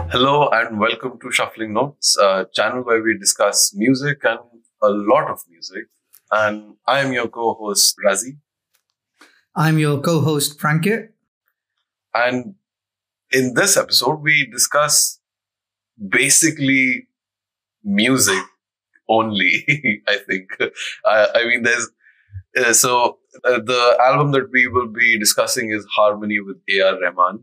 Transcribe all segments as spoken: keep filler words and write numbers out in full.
Hello and welcome to Shuffling Notes, a channel where we discuss music and a lot of music. And I am your co-host Razi. I'm your co-host Prankit. And in this episode, we discuss basically music only. I think. I, I mean, there's uh, so uh, the album that we will be discussing is Harmony with A R Rahman,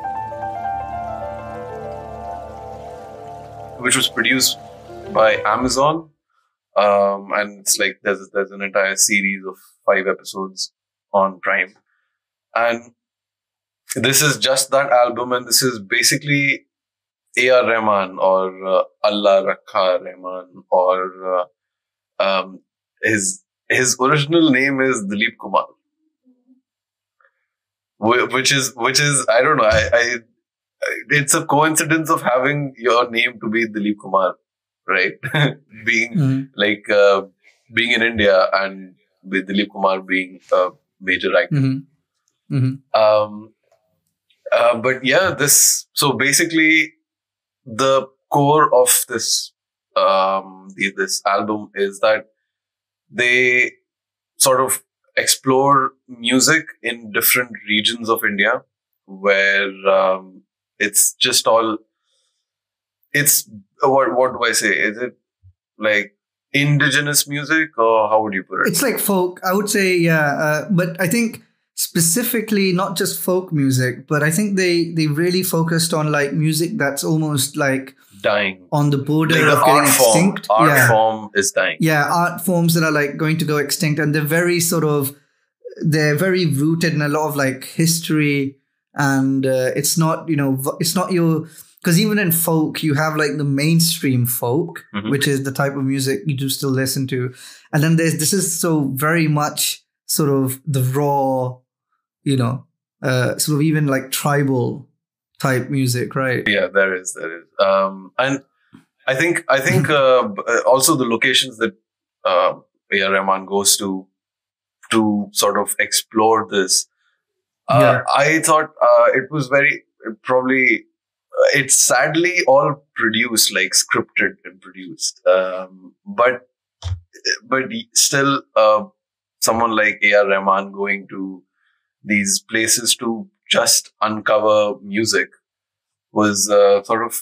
which was produced by Amazon. Um, and it's like there's there's an entire series of five episodes on Prime. And this is just that album, and this is basically A R Rahman or uh, Allah Rakha Rahman, or uh, um, his his original name is Dilip Kumar, Wh- which is which is I don't know. I, I it's a coincidence of having your name to be Dilip Kumar, right? being Mm-hmm. like uh, being in India and with Dilip Kumar being a major actor. Mm-hmm. Mm-hmm. Um, uh, but yeah, this so basically the core of this um, the, this album is that they sort of explore music in different regions of India, where um, it's just all it's what what do I say? Is it like indigenous music, or how would you put it? It's like folk, I would say, yeah. Uh, but I think specifically not just folk music, but I think they they really focused on like music that's almost like Dying. on the border Like of the getting art form, extinct. art yeah. form is dying. Yeah, art forms that are like going to go extinct, and they're very sort of they're very rooted in a lot of like history, and uh, it's not you know v- it's not your because even in folk you have like the mainstream folk, Mhm. which is the type of music you do still listen to, and then there's this is so very much sort of the raw, you know, uh, sort of even like tribal type music, right? Yeah, there is, there is, um, and I think I think uh, b- uh, also the locations that uh, A R Rahman goes to to sort of explore this. Uh, Yeah. I thought uh, it was very probably uh, it's sadly all produced like scripted and produced, um, but but still uh, someone like A R Rahman going to these places to just uncover music was uh, sort of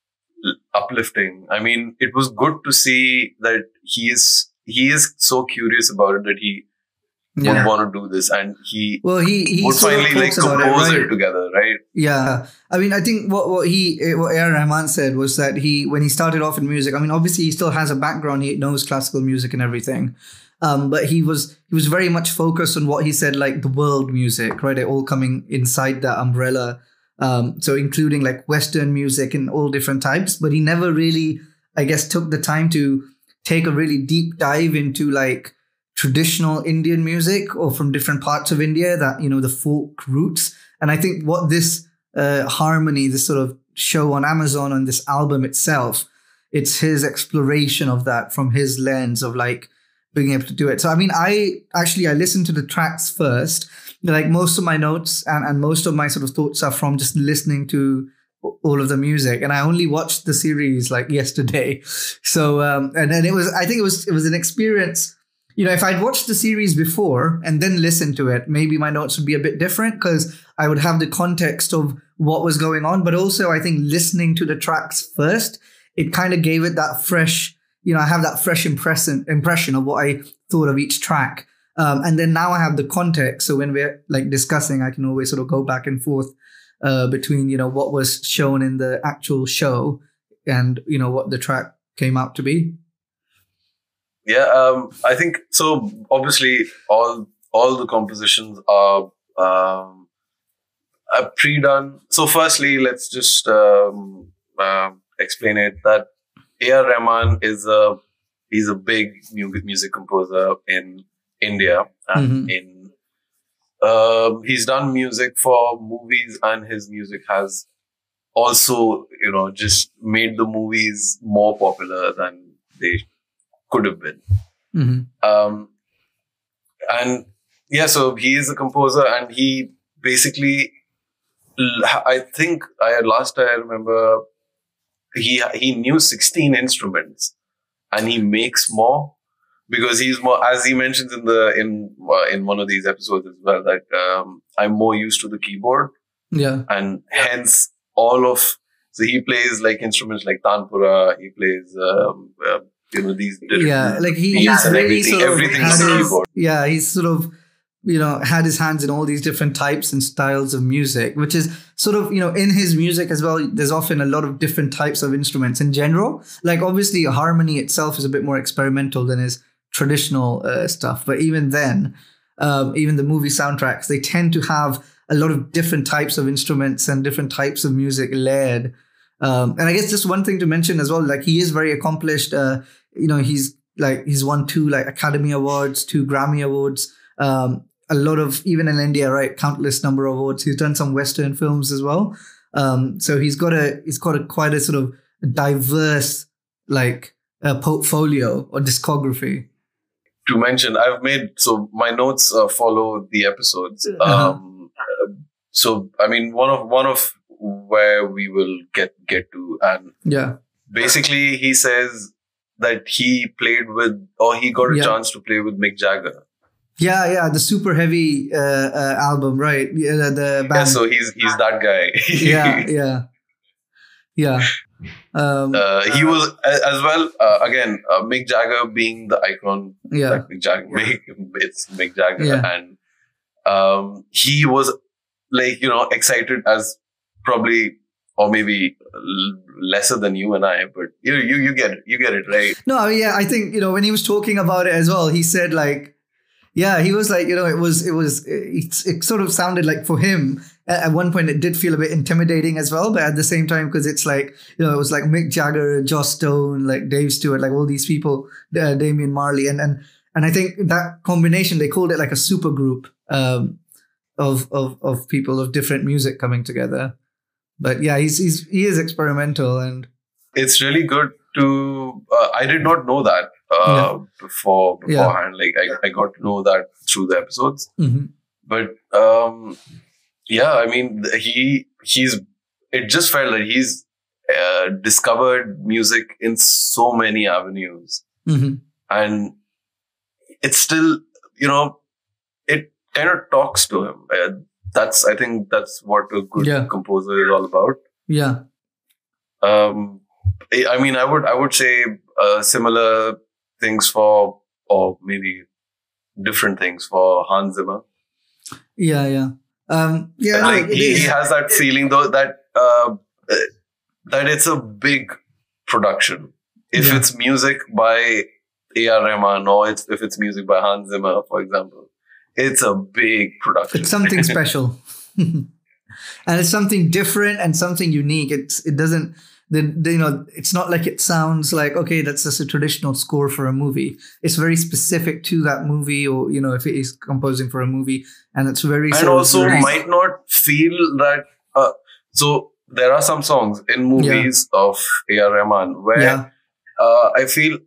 uplifting. I mean, it was good to see that he is he is so curious about it that he would Yeah. want to do this, and he Well, he he would sort of finally like talks about it, compose right? it together, right? Yeah, I mean, I think what what he eh, what A R Rahman said was that he when he started off in music, I mean, obviously he still has a background, he knows classical music and everything, um, but he was he was very much focused on what he said like the world music, right? It all coming inside that umbrella, um, so including like Western music and all different types, but he never really, I guess, took the time to take a really deep dive into like traditional Indian music or from different parts of India that you know the folk roots. And I think what this uh, harmony, this sort of show on Amazon on this album itself, it's his exploration of that from his lens of like being able to do it. So, I mean, I actually, I listened to the tracks first. Like most of my notes and, and most of my sort of thoughts are from just listening to all of the music. And I only watched the series like yesterday. So, um, and then it was, I think it was, it was an experience. You know, if I'd watched the series before and then listened to it, maybe my notes would be a bit different because I would have the context of what was going on. But also, I think listening to the tracks first, it kind of gave it that fresh, you know, I have that fresh impression impression of what I thought of each track. Um, and then now I have the context. So when we're like discussing, I can always sort of go back and forth uh, between, you know, what was shown in the actual show and, you know, what the track came out to be. Yeah, um, I think so. Obviously, all all the compositions are um, are pre-done. So, firstly, let's just um, uh, explain it that A R Rahman is a he's a big music music composer in India, and Mhm. in um, he's done music for movies, and his music has also, you know, just made the movies more popular than they could have been. Mm-hmm. Um, and yeah, so he is a composer, and he basically, I think I last I remember he he knew sixteen instruments, and he makes more because he's more, as he mentions in the in uh, in one of these episodes as well, that um, I'm more used to the keyboard, Yeah. and hence all of so he plays like instruments like tanpura, he plays um, uh, you know these different Yeah, like he, beats he's and really everything, sort of everything had is the his, keyboard. yeah, he's sort of, you know, had his hands in all these different types and styles of music, which is sort of, you know, in his music as well, there's often a lot of different types of instruments in general. Like obviously harmony itself is a bit more experimental than his traditional uh, stuff. But even then, um, even the movie soundtracks, they tend to have a lot of different types of instruments and different types of music layered. Um, and I guess just one thing to mention as well, like he is very accomplished. Uh, you know, he's like, he's won two like Academy Awards, two Grammy Awards, um, a lot of, even in India, right, countless number of awards. He's done some Western films as well. Um, so he's got a, he's got a quite a sort of diverse, like, uh, portfolio or discography. To mention, I've made, so my notes uh, follow the episodes. Uh-huh. Um, uh, so, I mean, one of, one of where we will get, get to, and Yeah. basically he says that he played with, or he got a Yeah. chance to play with Mick Jagger. Yeah, yeah, the Super Heavy uh, uh, album, right? Yeah, the band. Yeah, so he's, he's that guy. yeah, yeah, yeah. Um, Uh, he was a- as well. Uh, again, uh, Mick Jagger being the icon, yeah, like Mick Jagger, Mick, it's Mick Jagger, Yeah. and um, he was like you know excited as probably or maybe l- lesser than you and I, but you you you get it, you get it right. no, I mean, yeah, I think you know when he was talking about it as well, he said like, yeah, he was like, you know, it was, it was, it, it sort of sounded like for him at, at one point it did feel a bit intimidating as well, but at the same time, because it's like, you know, it was like Mick Jagger, Joss Stone, like Dave Stewart, like all these people, uh, Damian Marley, and and and I think that combination, they called it like a super group um, of of of people of different music coming together. But yeah, he's he's he is experimental, and It's really good to. Uh, I did not know that uh, Yeah. before Yeah. beforehand. Like I, I got to know that through the episodes. Mhm. But um, yeah, I mean, th- he he's. It just felt like he's uh, discovered music in so many avenues, Mhm. and it's still, you know, it kind of talks to him. Uh, that's I think that's what a good Yeah. composer is all about. yeah, Um, I I mean, I would I would say uh, similar things for, or maybe different things for Hans Zimmer. yeah, yeah, um, yeah. No, Like it he, is. he has that feeling though that uh, uh, that it's a big production. If Yeah. it's music by A R Rahman or it's if it's music by Hans Zimmer, for example, it's a big production. It's something special, and it's something different and something unique. It's it doesn't the, the you know it's not like it sounds like okay that's just a traditional score for a movie. It's very specific to that movie, or you know if it is composing for a movie, and it's very and sort of also very- might not feel that. Uh, so there are some songs in movies of A R Rahman where yeah uh, I feel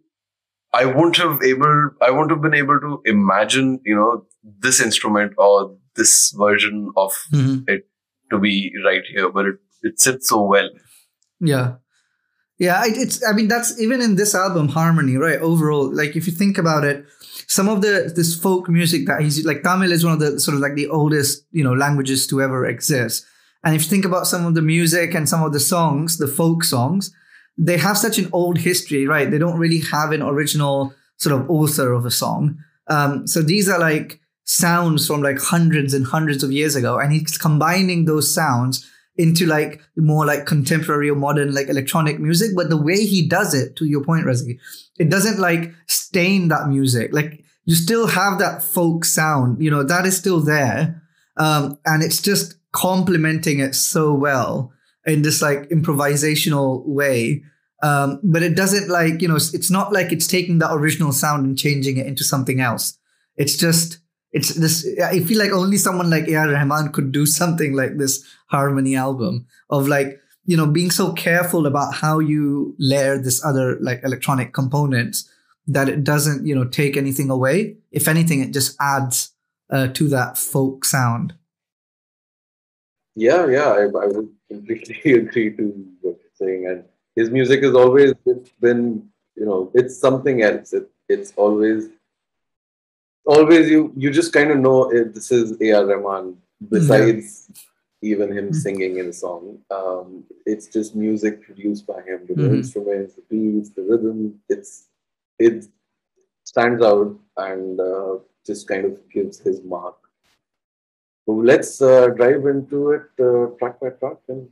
I wouldn't have able I wouldn't have been able to imagine you know this instrument or this version of Mhm. it to be right here, but it, it sits so well. yeah. Yeah, it- it's. I mean, that's even in this album, Harmony, right? Overall, like if you think about it, some of the this folk music that he's like, Tamil is one of the sort of like the oldest, you know, languages to ever exist. And if you think about some of the music and some of the songs, the folk songs, they have such an old history, right? They don't really have an original sort of author of a song. Um, so these are like sounds from like hundreds and hundreds of years ago, and he's combining those sounds into like more like contemporary or modern like electronic music. But the way he does it, to your point, Razi, it doesn't like stain that music. Like you still have that folk sound, you know, that is still there. Um, and it's just complementing it so well in this like improvisational way. Um, but it doesn't like, you know, it's not like it's taking that original sound and changing it into something else. It's just, it's this, I feel like only someone like A R Rahman could do something like this Harmony album of like, you know, being so careful about how you layer this other like electronic components that it doesn't, you know, take anything away. If anything, it just adds uh, to that folk sound. Yeah, yeah, I, I would completely agree to what you're saying. And his music has always been, you know, it's something else. It, it's always, always you you just kind of know if this is A R. Rahman. Yeah. Besides even him singing in a song, um, it's just music produced by him. The Mm-hmm. instruments, the beats, the rhythm. It's it stands out and uh, just kind of gives his mark. So let's uh, dive into it uh, track by track and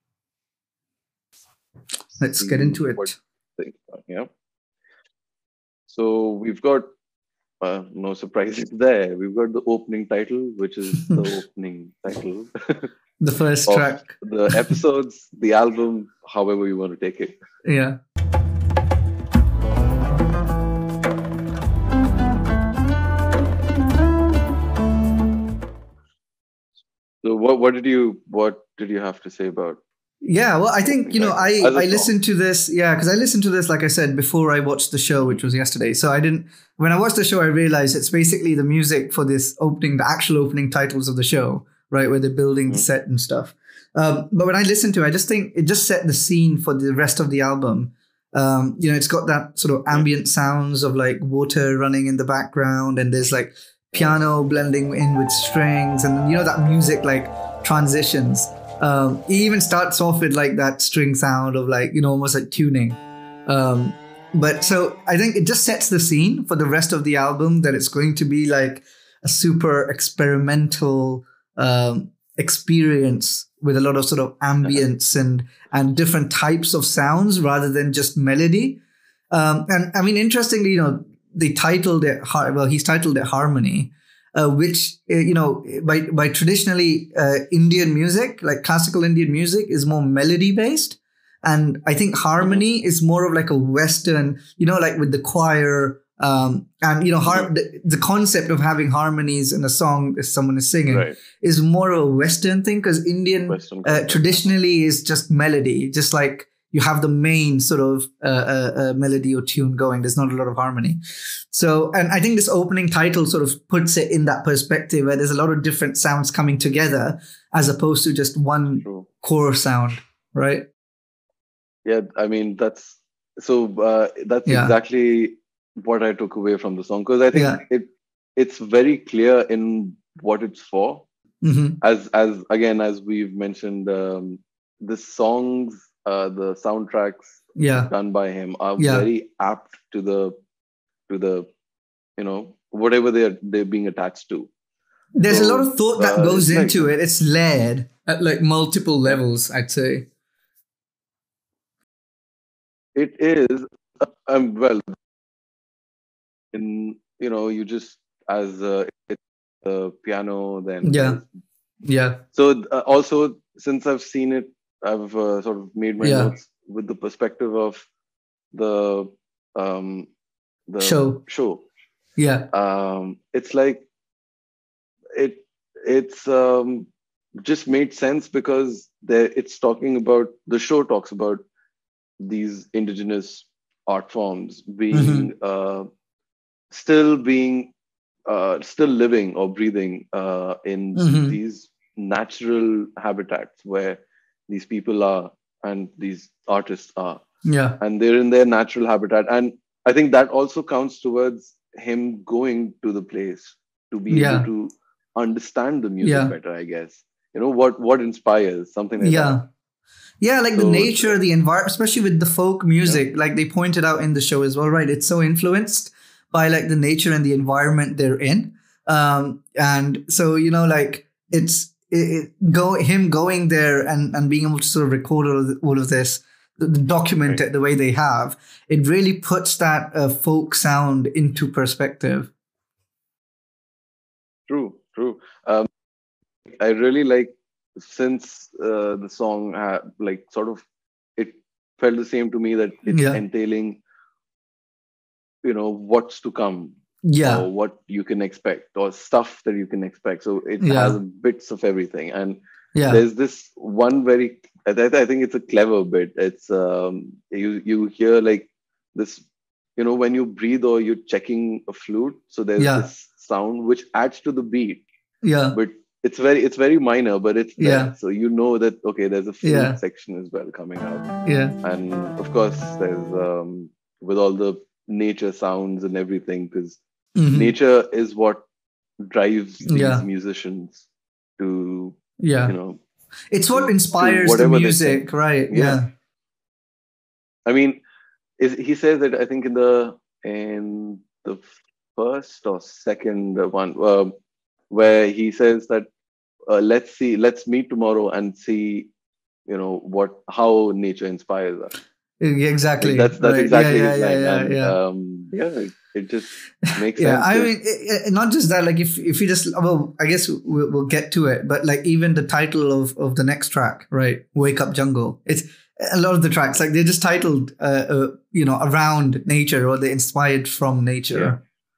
Let's get into it. what things are. Yeah. So we've got uh, no surprises there. We've got the opening title, which is the opening title The first of track. the episodes, the album, however you want to take it. Yeah. So what what did you what did you have to say about? Yeah, well, I think, you know, I, As a I song. listened to this, yeah, because I listened to this, like I said, before I watched the show, which was yesterday. So I didn't, when I watched the show, I realized it's basically the music for this opening, the actual opening titles of the show, right, where they're building the Mhm. set and stuff. Um, but when I listened to it, I just think it just set the scene for the rest of the album. Um, you know, it's got that sort of ambient sounds of like water running in the background, and there's like piano blending in with strings, and you know, that music like transitions. Um, it even starts off with like that string sound of like, you know, almost like tuning. Um, but so I think it just sets the scene for the rest of the album that it's going to be like a super experimental um, experience with a lot of sort of ambience and and different types of sounds rather than just melody. Um, and I mean, interestingly, you know, they titled it, Har- well, he's titled it Harmony. Uh, which uh, you know, by by traditionally uh, Indian music, like classical Indian music, is more melody based, and I think harmony mm-hmm. is more of like a Western, you know, like with the choir, um, and you know, har- mm-hmm. the, the concept of having harmonies in a song if someone is singing Right. is more of a Western thing, because Indian Western uh, concept. traditionally is just melody, just like you have the main sort of uh, uh, uh, melody or tune going. There's not a lot of harmony. So, and I think this opening title sort of puts it in that perspective where there's a lot of different sounds coming together as opposed to just one True. core sound, right? Yeah, I mean, that's so uh, that's Yeah. exactly what I took away from the song, because I think Yeah. it it's very clear in what it's for. Mm-hmm. As as again, as we've mentioned, um, the songs, uh, the soundtracks Yeah. done by him are Yeah. very apt to the to the you know whatever they're they're being attached to. There's So, a lot of thought that uh, goes it's like- into it. It's layered at like multiple levels, I'd say. It is, uh, um, well, in you know, you just as uh, it's the piano, then Yeah. there's- Yeah. So uh, also, since I've seen it, I've uh, sort of made my Yeah. notes with the perspective of the um the Show. show. Yeah. Um, it's like it it's um just made sense because there it's talking about the show talks about these indigenous art forms being Mm-hmm. uh, still being uh, still living or breathing uh, in Mm-hmm. these natural habitats where these people are and these artists are, Yeah. and they're in their natural habitat. And I think that also counts towards him going to the place to be Yeah. able to understand the music Yeah. better, I guess. You know, what what inspires something like Yeah. that. Yeah, like the So- nature, the environment, especially with the folk music, like they pointed out in the show as well, right? It's so influenced by like the nature and the environment they're in. Um, and so, you know, like it's it, it, go him going there and, and being able to sort of record all of, all of this, the, the document Right. it the way they have, it really puts that uh, folk sound into perspective. True, true. Um, I really like since uh, the song uh, like sort of it felt the same to me that it's Yeah. entailing, you know, what's to come Yeah. or what you can expect or stuff that you can expect. So it Yeah. has bits of everything, and Yeah. there's this one very I, I think it's a clever bit. It's um you you hear like this, you know, when you breathe or you're checking a flute, so there's Yeah. this sound which adds to the beat, Yeah. but it's very it's very minor, but it's there. Yeah. So you know that okay, there's a flute Yeah. section as well coming out, Yeah. and of course there's um, with all the nature sounds and everything, because Mhm. nature is what drives these Yeah. musicians to Yeah. you know. It's what to inspires the whatever they music, think. right? Yeah. Yeah. I mean, is he says that I think in the in the first or second one uh, where he says that uh, let's see, let's meet tomorrow and see, you know, what how nature inspires us. Yeah, exactly. Like that's that's right. exactly yeah, his yeah, line, yeah, and yeah. um, yeah, it, it just makes Yeah, sense. I 'cause- mean, it, it- not just that. Like, if if you just, well, I guess we'll, we'll get to it. But like, even the title of of the next track, right? "Wake Up Jungle." It's a lot of the tracks, like they're just titled, uh, uh you know, around nature, or they're inspired from nature. Yeah.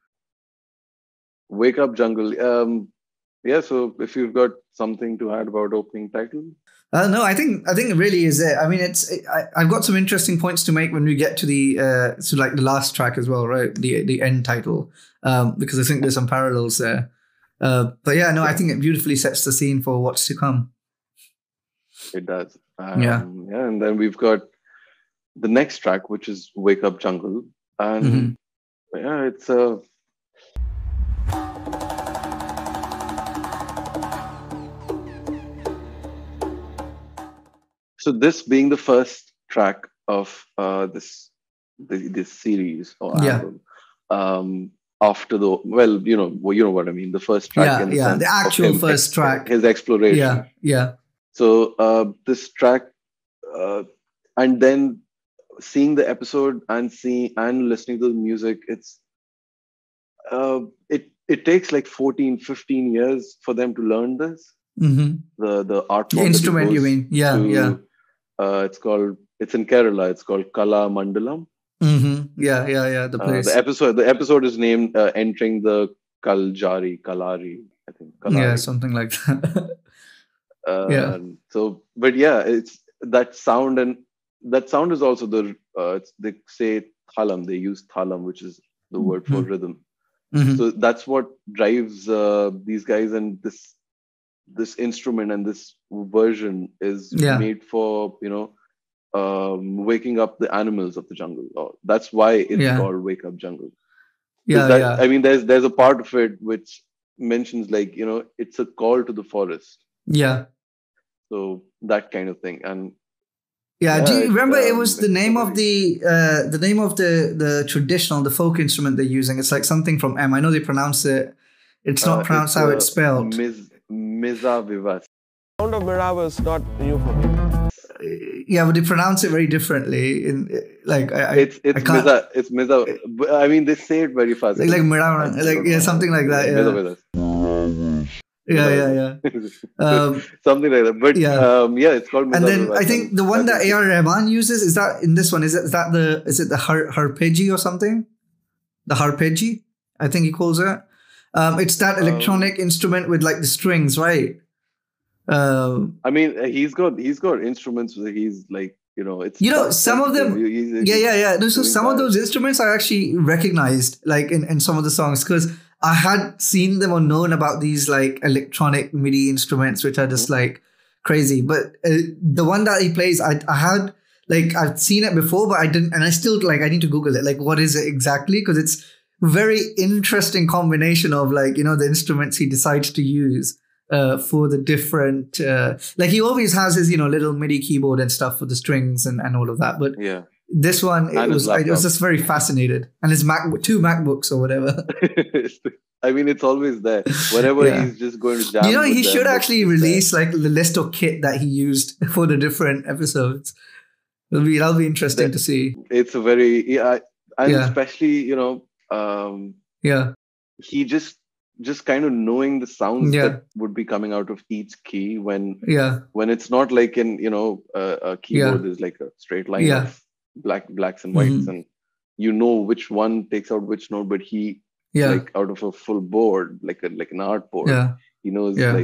Wake Up Jungle. Um, yeah. So if you've got something to add about opening title. Uh, no, I think I think it really is it. I mean, it's I, I've got some interesting points to make when we get to the uh, to like the last track as well, right? The the end title, um, because I think there's some parallels there. Uh, but yeah, no, I think it beautifully sets the scene for what's to come. It does. Um, Yeah. Yeah, and then we've got the next track, which is "Wake Up Jungle," and Mhm. yeah, it's a. So this being the first track of uh, this this, this series or Yeah. album, um, after the well, you know, well, you know what I mean, the first track Yeah, in the yeah, sense the of actual him first ex- track. his exploration. Yeah, yeah, So uh, this track, uh, and then seeing the episode and seeing and listening to the music, it's uh, it it takes like fourteen, fifteen years for them to learn this. hmm The the art The form that he instrument, you goes mean? Yeah, to, yeah. Uh, it's called it's in Kerala. It's called Kala Mandalam. hmm Yeah, yeah, yeah. The Uh, place. the episode the episode is named uh, Entering the Kaljari Kalari. I think Kalari. Yeah, something like that. Uh, Yeah. So, but yeah, it's that sound, and that sound is also the uh, it's, they say thalam. They use thalam, which is the word for Mhm. rhythm. Mhm. So that's what drives uh, these guys, and this this instrument and this version is Yeah. made for you know um, waking up the animals of the jungle. Or that's why it's Yeah. called Wake Up Jungle. 'Cause Yeah, that, yeah, I mean, there's there's a part of it which mentions like you know it's a call to the forest. yeah. So that kind of thing, and Yeah, do Yeah, you it, remember it um, was the it's name a of the uh the name of the the traditional, the folk instrument they're using? It's like something from M. I know they pronounce it. It's not uh, pronounced how uh, it's spelled. Miz, Miza Vivas. Sound of Mira was not new for me. Yeah, but they pronounce it very differently. In like I, I It's it's I can't Miza. It's Miza. but, I mean, they say it very fast. like like I Mira, don't like yeah, know. something like that. Miza Yeah, Vivas. yeah, yeah, yeah. Um, Something like that. But Yeah. um, yeah, it's called Miza and then Vivas, I think and the one I that think A R Rahman uses is that in this one is, it, is that the is it the har, harpeggi or something? The harpeggi, I think he calls it. Um, it's that electronic instrument with like the strings, right? Um, I mean, he's got he's got instruments where he's like you know it's You know, some of them- sensitive. He's- he's yeah, yeah, yeah. No, so doing some of that. those instruments are actually recognized, like in, in some of the songs, because I had seen them or known about these like electronic MIDI instruments, which are just like crazy. But uh, the one that he plays, I, I had like I've seen it before, but I didn't, and I still like I need to Google it. Like, what is it exactly? Because it's very interesting combination of like you know the instruments he decides to use uh, for the different. Uh, like he always has his you know little MIDI keyboard and stuff for the strings and, and all of that, but. Yeah. This one, it And his was I was laptop. just very fascinated, and his Mac, two MacBooks or whatever. I mean, it's always there. Whenever Yeah. he's just going to jam. you know, with he them, should it's actually just there. release like the list of kit that he used for the different episodes. It'll be that'll be interesting The- to see. It's a very yeah, and Yeah. especially you know, um, Yeah, he just just kind of knowing the sounds Yeah. that would be coming out of each key when yeah, when it's not like in you know uh, a keyboard is like a straight line Yeah. of black blacks and whites Mhm. and you know which one takes out which note, but he yeah, like out of a full board like a like an art board yeah, he knows Yeah. like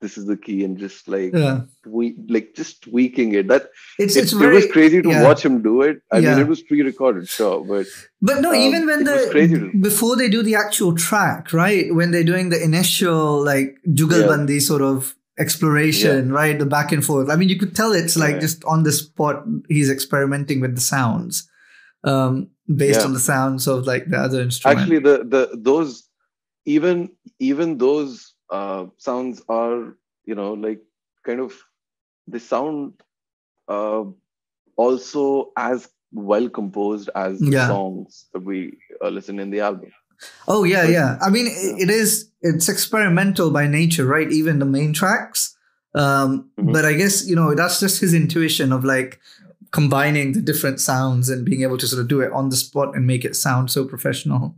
this is the key, and just like Yeah. tweak, like just tweaking it. That It's it, it's it very was crazy to yeah. watch him do it. I Yeah. mean, it was pre-recorded, sure, but But no, Um, even when it was the crazy to- before they do the actual track, right? When they're doing the initial like Jugalbandi sort of exploration, right? The back and forth. I mean, you could tell it's like Yeah. just on the spot. He's experimenting with the sounds, um, based Yeah. on the sounds of like the other instrument. actually, the the those even even those uh, sounds are, you know, like kind of they sound uh, also as well composed as the Yeah. songs that we uh, listen in the album. Oh yeah, But- yeah. I mean, yeah. it, it is. It's experimental by nature, right? Even the main tracks. Um, Mhm. But I guess you know that's just his intuition of like combining the different sounds and being able to sort of do it on the spot and make it sound so professional.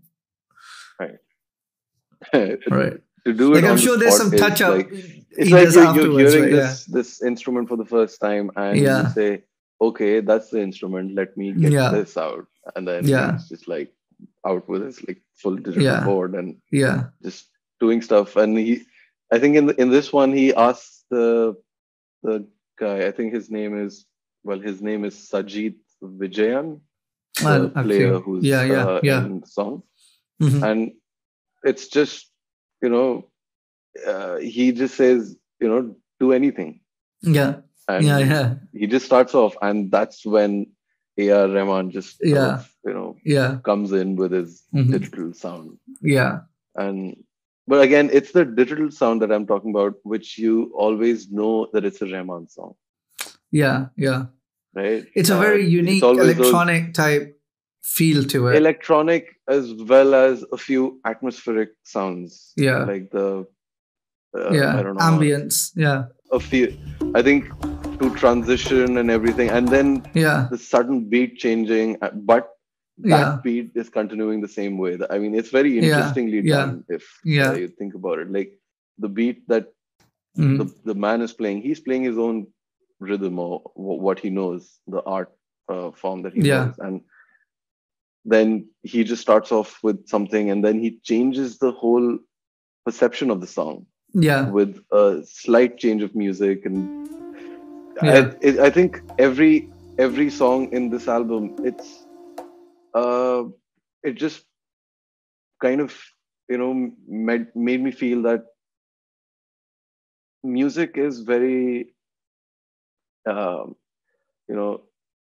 Right. To do it Like on I'm the sure there's spot some is touch up. like- he it's like does you're, you're afterwards, hearing right? this this instrument for the first time, and Yeah. you say, "Okay, that's the instrument. Let me get Yeah. this out," and then Yeah. it's just like out with his like full digital Yeah. board and Yeah. Yeah. just doing stuff. And he, I think in the, in this one, he asks the the guy. I think his name is well, his name is Sajid Vijayan, the Ah, okay. player who's Yeah, yeah, uh, yeah. in the song, Mhm. and it's just, you know, uh, he just says, you know, do anything. Yeah. And Yeah. Yeah. he just starts off, and that's when A R Rahman just sort Yeah. of, you know, Yeah. comes in with his Mhm. digital sound. Yeah. And but again, it's the digital sound that I'm talking about, which you always know that it's a Rahman song, Yeah. Yeah. right? It's a Uh, very unique always those electronic type feel to it. electronic as well as a few atmospheric sounds. Yeah. Like the uh, yeah. I don't know, Ambience. Yeah. a few. I think to transition and everything, and then Yeah. the sudden beat changing, uh, but that Yeah. beat is continuing the same way. I mean, it's very Yeah, interestingly yeah, done if yeah. uh, you think about it. Like the beat that Mhm. the, the man is playing, he's playing his own rhythm or w- what he knows, the art uh, form that he Yeah. knows. And then he just starts off with something, and then he changes the whole perception of the song Yeah. with a slight change of music. And Yeah. I, it, I think every every song in this album, it's uh, it just kind of, you know, made, made me feel that music is very, um, you know,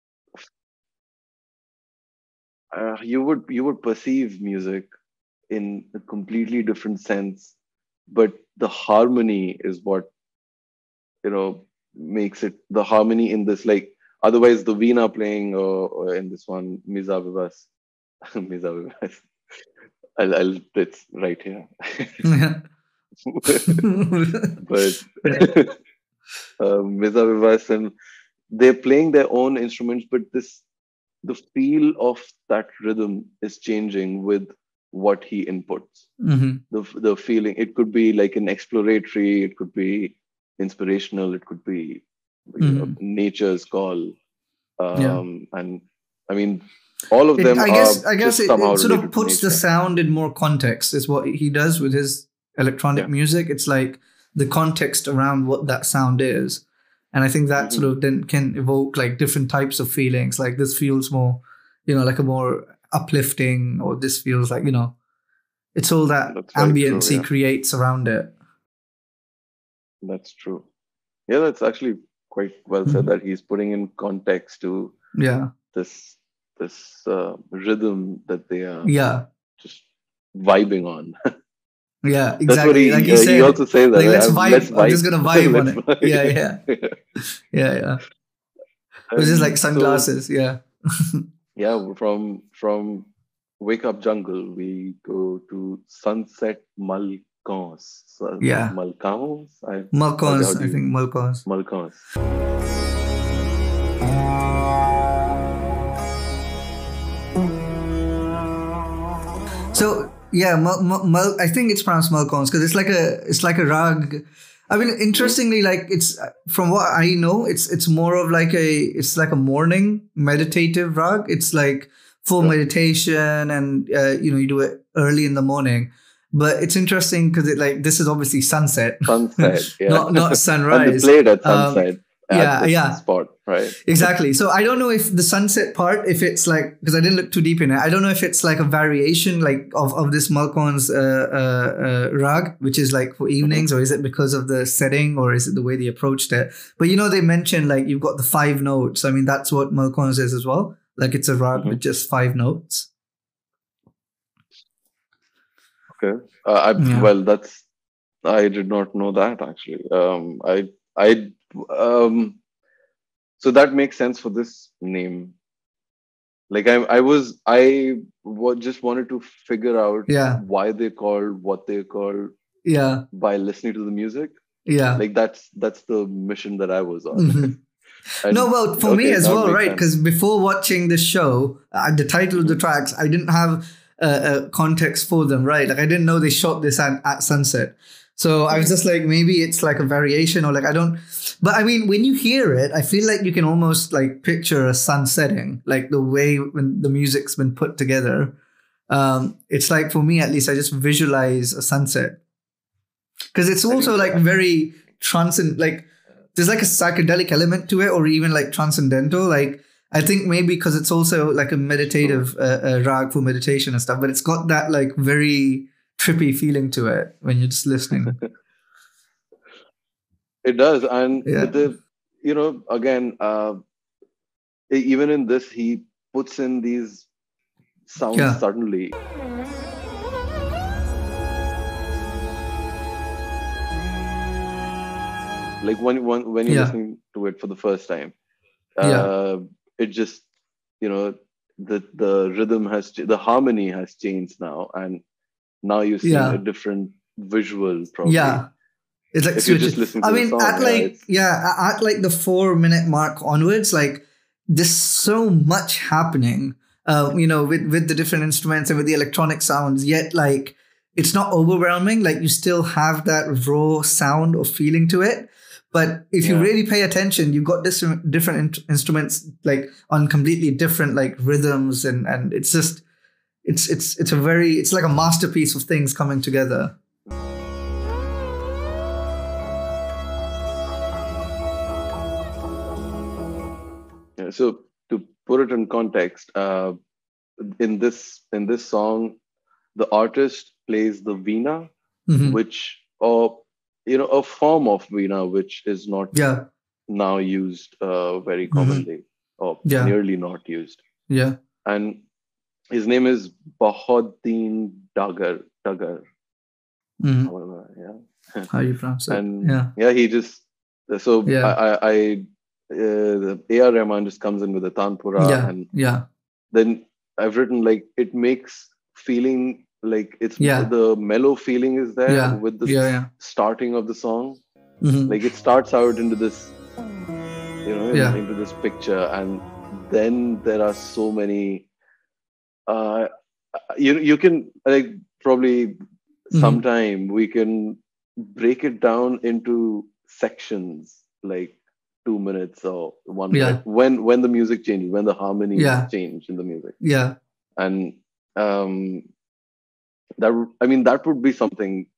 uh, you would you would perceive music in a completely different sense, but the harmony is what, you know, makes it the harmony in this. Like otherwise, the veena playing or, or in this one, Miza Vivas, Miza Vivas. I'll, I'll it's right here. But uh, Miza Vivas, and they're playing their own instruments, but this the feel of that rhythm is changing with what he inputs. Mhm. The the feeling, it could be like an exploratory, it could be inspirational, it could be, you know, Mhm. nature's call. Um, Yeah. And I mean, all of It- them I guess are I guess just it, somehow it sort of related to puts the nature. sound in more context. Is what he does with his electronic Yeah. music. It's like the context around what that sound is, and I think that Mhm. sort of then can evoke like different types of feelings. Like this feels more, you know, like a more uplifting, or this feels like, you know, it's all that That's very ambience true, he yeah. creates around it. That's true. Yeah, that's actually quite well said, Mhm. that he's putting in context to Yeah, this this uh, rhythm that they are yeah, just vibing on. yeah. That's what Exactly. he, like uh, you said, he also says that. like let's uh, vibe. Let's I'm just gonna vibe on Let's it. vibe. Yeah, yeah, yeah, yeah. It was just like And so, sunglasses. Yeah. yeah, from from Wake Up Jungle, we go to Sunset Malkans. So, Yeah. Malkans? I, Malkons, how do I you- think Malkons. Malkans. So yeah, Mal, Mal, Mal, I think it's pronounced Malkons because it's like a it's like a rag. I mean, interestingly, like it's from what I know, it's it's more of like a it's like a morning meditative rag. It's like full Yeah. meditation, and uh, you know you do it early in the morning. But it's interesting because it like this is obviously sunset, Sunset, yeah. not not And sunrise. they played at Um, sunset. at yeah, this yeah. spot, right? Exactly. So I don't know if the sunset part, if it's like, because I didn't look too deep in it, I don't know if it's like a variation like of, of this Malkorn's uh, uh, uh, rag, which is like for evenings, or is it because of the setting, or is it the way they approached it? But you know, they mentioned like you've got the five notes. I mean, that's what Malkorn's is as well. Like it's a rag Mhm. with just five notes. Okay. Uh, I, Yeah. Well, that's I did not know that actually. Um, I I um, so that makes sense for this name. Like I I was I wa- just wanted to figure out Yeah. why they called what they called Yeah. by listening to the music. Yeah. Like that's that's the mission that I was on. Mhm. And, No, well, for me okay, as that well, makes right? sense. Because before watching the show, uh, the title of the tracks, I didn't have uh, a context for them, right? Like I didn't know they shot this at, at sunset. So I was just like, maybe it's like a variation, or like I don't. But I mean, when you hear it, I feel like you can almost like picture a sun setting, like the way when the music's been put together. Um, it's like for me, at least, I just visualize a sunset because it's also like very transcend, like there's like a psychedelic element to it, or even like transcendental. Like I think maybe because it's also like a meditative uh, uh, rag for meditation and stuff, but it's got that like very trippy feeling to it when you're just listening. It does, and Yeah. the you know again, uh, e- even in this, he puts in these sounds Yeah. suddenly. Like when when when you're Yeah. listening to it for the first time, Yeah. uh, it just you know the the rhythm has ch- the harmony has changed now, and now you're seeing Yeah. a different visual. Probably, Yeah. It's like if you're switches. just listening to I the mean, song, at yeah, like it's- yeah, at at, like the four minute mark onwards, like there's so much happening. Uh, you know, with with the different instruments and with the electronic sounds. Yet, like it's not overwhelming. Like you still have that raw sound or feeling to it. But if you Yeah. really pay attention, you've got this different in- instruments like on completely different like rhythms, and and it's just it's it's it's a very it's like a masterpiece of things coming together. Yeah, so to put it in context, uh, in this in this song, the artist plays the veena, Mhm. which or you know a form of veena which is not Yeah, now used uh, very Mhm. commonly or Yeah. nearly not used. yeah, And his name is Bahuddin Dagar. Dagar. Mhm. However, yeah. How you pronounce it? And yeah, yeah, he just so Yeah. I I, I uh, the A R Rahman just comes in with the Tanpura, yeah, and yeah, then I've written like it makes feeling like it's Yeah. the mellow feeling is there Yeah. with the Yeah, yeah. starting of the song. Mhm. Like it starts out into this, you know, Yeah. into this picture, and then there are so many. Uh, you you can like probably Mhm. sometime we can break it down into sections like two minutes or one Yeah. minute when when the music changes, when the harmonies Yeah. change in the music, yeah, and um that would- I mean that would be something.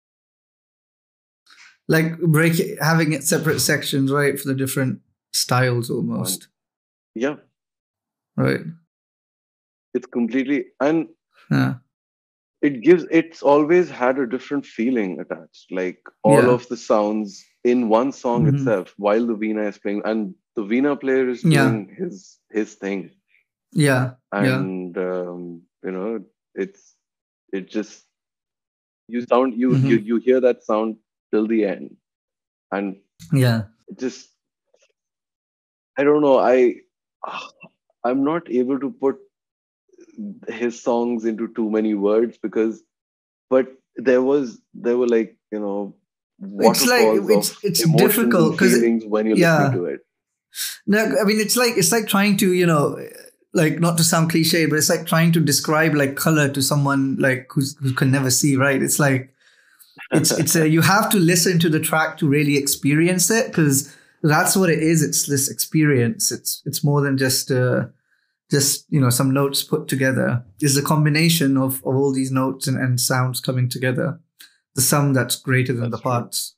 like break it, having it separate sections, right, for the different styles almost, Yeah, right? it's completely, and Yeah, it gives it's always had a different feeling attached, like all Yeah. of the sounds in one song Mhm. itself while the veena is playing, and the veena player is Yeah. doing his his thing, yeah, yeah, and um, you know it's it just you sound you Mhm. you you hear that sound till the end, and yeah, it just I don't know, I I'm not able to put his songs into too many words because but there was there were like you know It's like- waterfalls it's- of it's emotions difficult and 'cause it- feelings when you're yeah. listening to it. No, I mean it's like it's like trying to you know, like not to sound cliche, but it's like trying to describe like color to someone like who's, who can never see, right? It's like it's it's a, you have to listen to the track to really experience it because that's what it is. It's this experience. It's it's more than just uh, just, you know, some notes put together. It's a combination of, of all these notes and, and sounds coming together. The sum that's greater than That's the true. parts.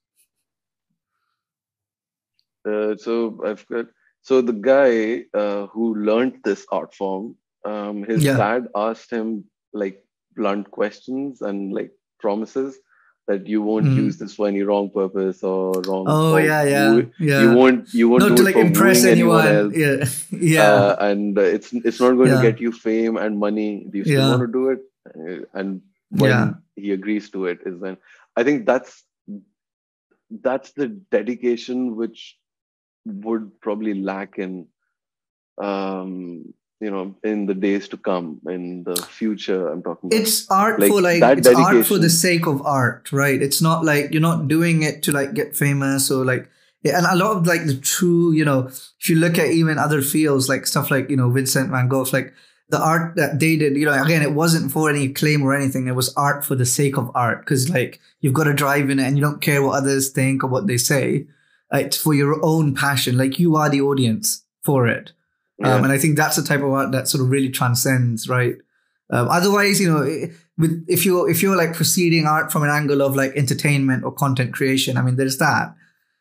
Uh, so I've got so the guy uh, who learned this art form, um, his Yeah. dad asked him like blunt questions and like promises that you won't Mhm. use this for any wrong purpose or wrong. Oh, or yeah, yeah, woo- yeah. You won't you won't Not do to it like for impress wooing anyone anyone. else. Yeah. Yeah. Uh, and uh, it's it's not going Yeah. to get you fame and money. Do you still Yeah. want to do it? Uh, And when Yeah. he agrees to it, is when I think that's that's the dedication which would probably lack in um you know in the days to come, in the future. I'm talking about It's art like for like, that it's art for the dedication. sake of art, right? It's not like you're not doing it to like get famous or like, yeah, and a lot of like the true, you know, if you look at even other fields, like stuff like, you know, Vincent van Gogh, like the art that they did, you know, again, it wasn't for any claim or anything. It was art for the sake of art. Cause like you've got to drive in it and you don't care what others think or what they say. Uh, It's for your own passion. Like you are the audience for it. Um, Yeah. and I think that's the type of art that sort of really transcends, right? Um, otherwise, you know, i- with if you if you're like proceeding art from an angle of like entertainment or content creation, I mean, there's that.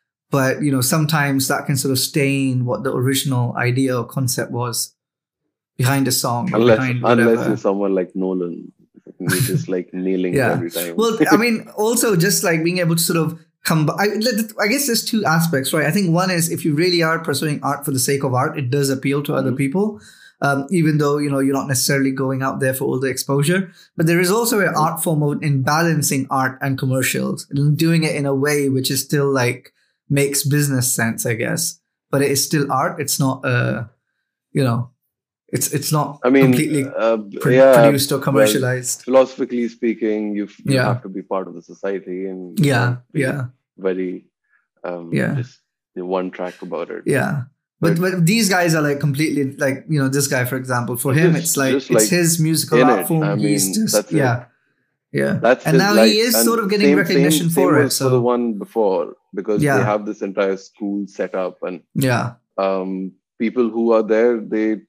But you know, sometimes that can sort of stain what the original idea or concept was behind a song or Unless behind unless whatever. you're someone like Nolan, you're just like nailing it Yeah. every time. Well, I mean, also just like being able to sort of come. I, I guess there's two aspects, right? I think one is if you really are pursuing art for the sake of art, it does appeal to other Mhm. people, um, even though you know you're not necessarily going out there for all the exposure. But there is also an art form of in balancing art and commercials, and doing it in a way which is still like makes business sense, I guess. But it is still art. It's not, uh, you know, it's it's not I mean, completely uh, pro- yeah, produced or well, commercialized. philosophically speaking, you you Yeah. have to be part of the society, and you Yeah, can't be yeah, very um yeah. just one track about it. Yeah. But But but these guys are like completely like, you know, this guy, for example, for him, just it's like, just it's like his musical in art it. form. I He's mean, just, that's it. yeah. Yeah. That's And his now like, he is and sort of getting same recognition same same for it. was for the So, one before, because they yeah. have this entire school set up, and Yeah. um people who are there, they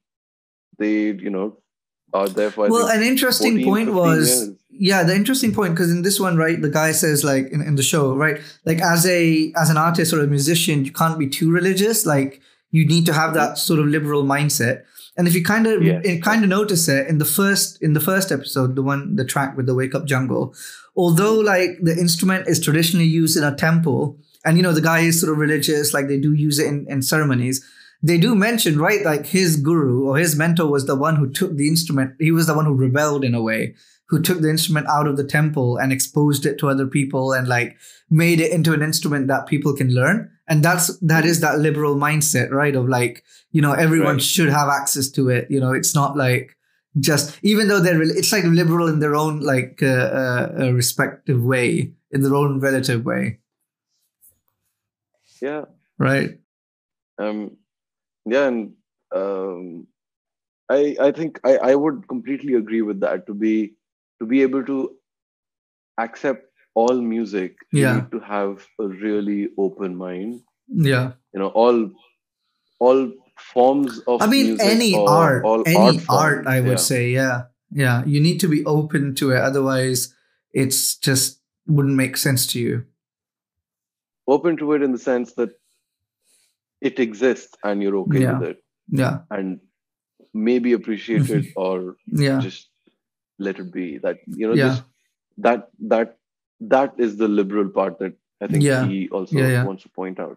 they you know are there for I Well, think an interesting fourteen, point fifteen was, years. yeah, the interesting point, because in this one, right, the guy says like in, in the show, right, like as a as an artist or a musician, you can't be too religious. Like you need to have Mhm. that sort of liberal mindset. And if you kind of Yes, you kind of notice it in the first in the first episode, the one the track with the Wake Up Jungle, although like the instrument is traditionally used in a temple, and you know the guy is sort of religious, like they do use it in, in ceremonies. They do mention, right, like his guru or his mentor was the one who took the instrument. He was the one who rebelled in a way, who took the instrument out of the temple and exposed it to other people and like made it into an instrument that people can learn. And that's, that is that liberal mindset, right? Of like, you know, everyone Right. should have access to it. You know, it's not like just, even though they're, rel- it's like liberal in their own like uh, uh, uh, respective way, in their own relative way. Yeah. Right. Um yeah, and um I I think I, I would completely agree with that. To be to be able to accept all music, you Yeah. need to have a really open mind. Yeah. You know, all all forms of I mean, music, any or art, all any art art, forms. I would Yeah. say, yeah, yeah. You need to be open to it, otherwise, it's just wouldn't make sense to you. Open to it in the sense that it exists and you're okay Yeah. with it, Yeah, and maybe appreciate it or yeah, just let it be. That you know, yeah, just that that that is the liberal part that I think Yeah. he also Yeah, yeah. wants to point out.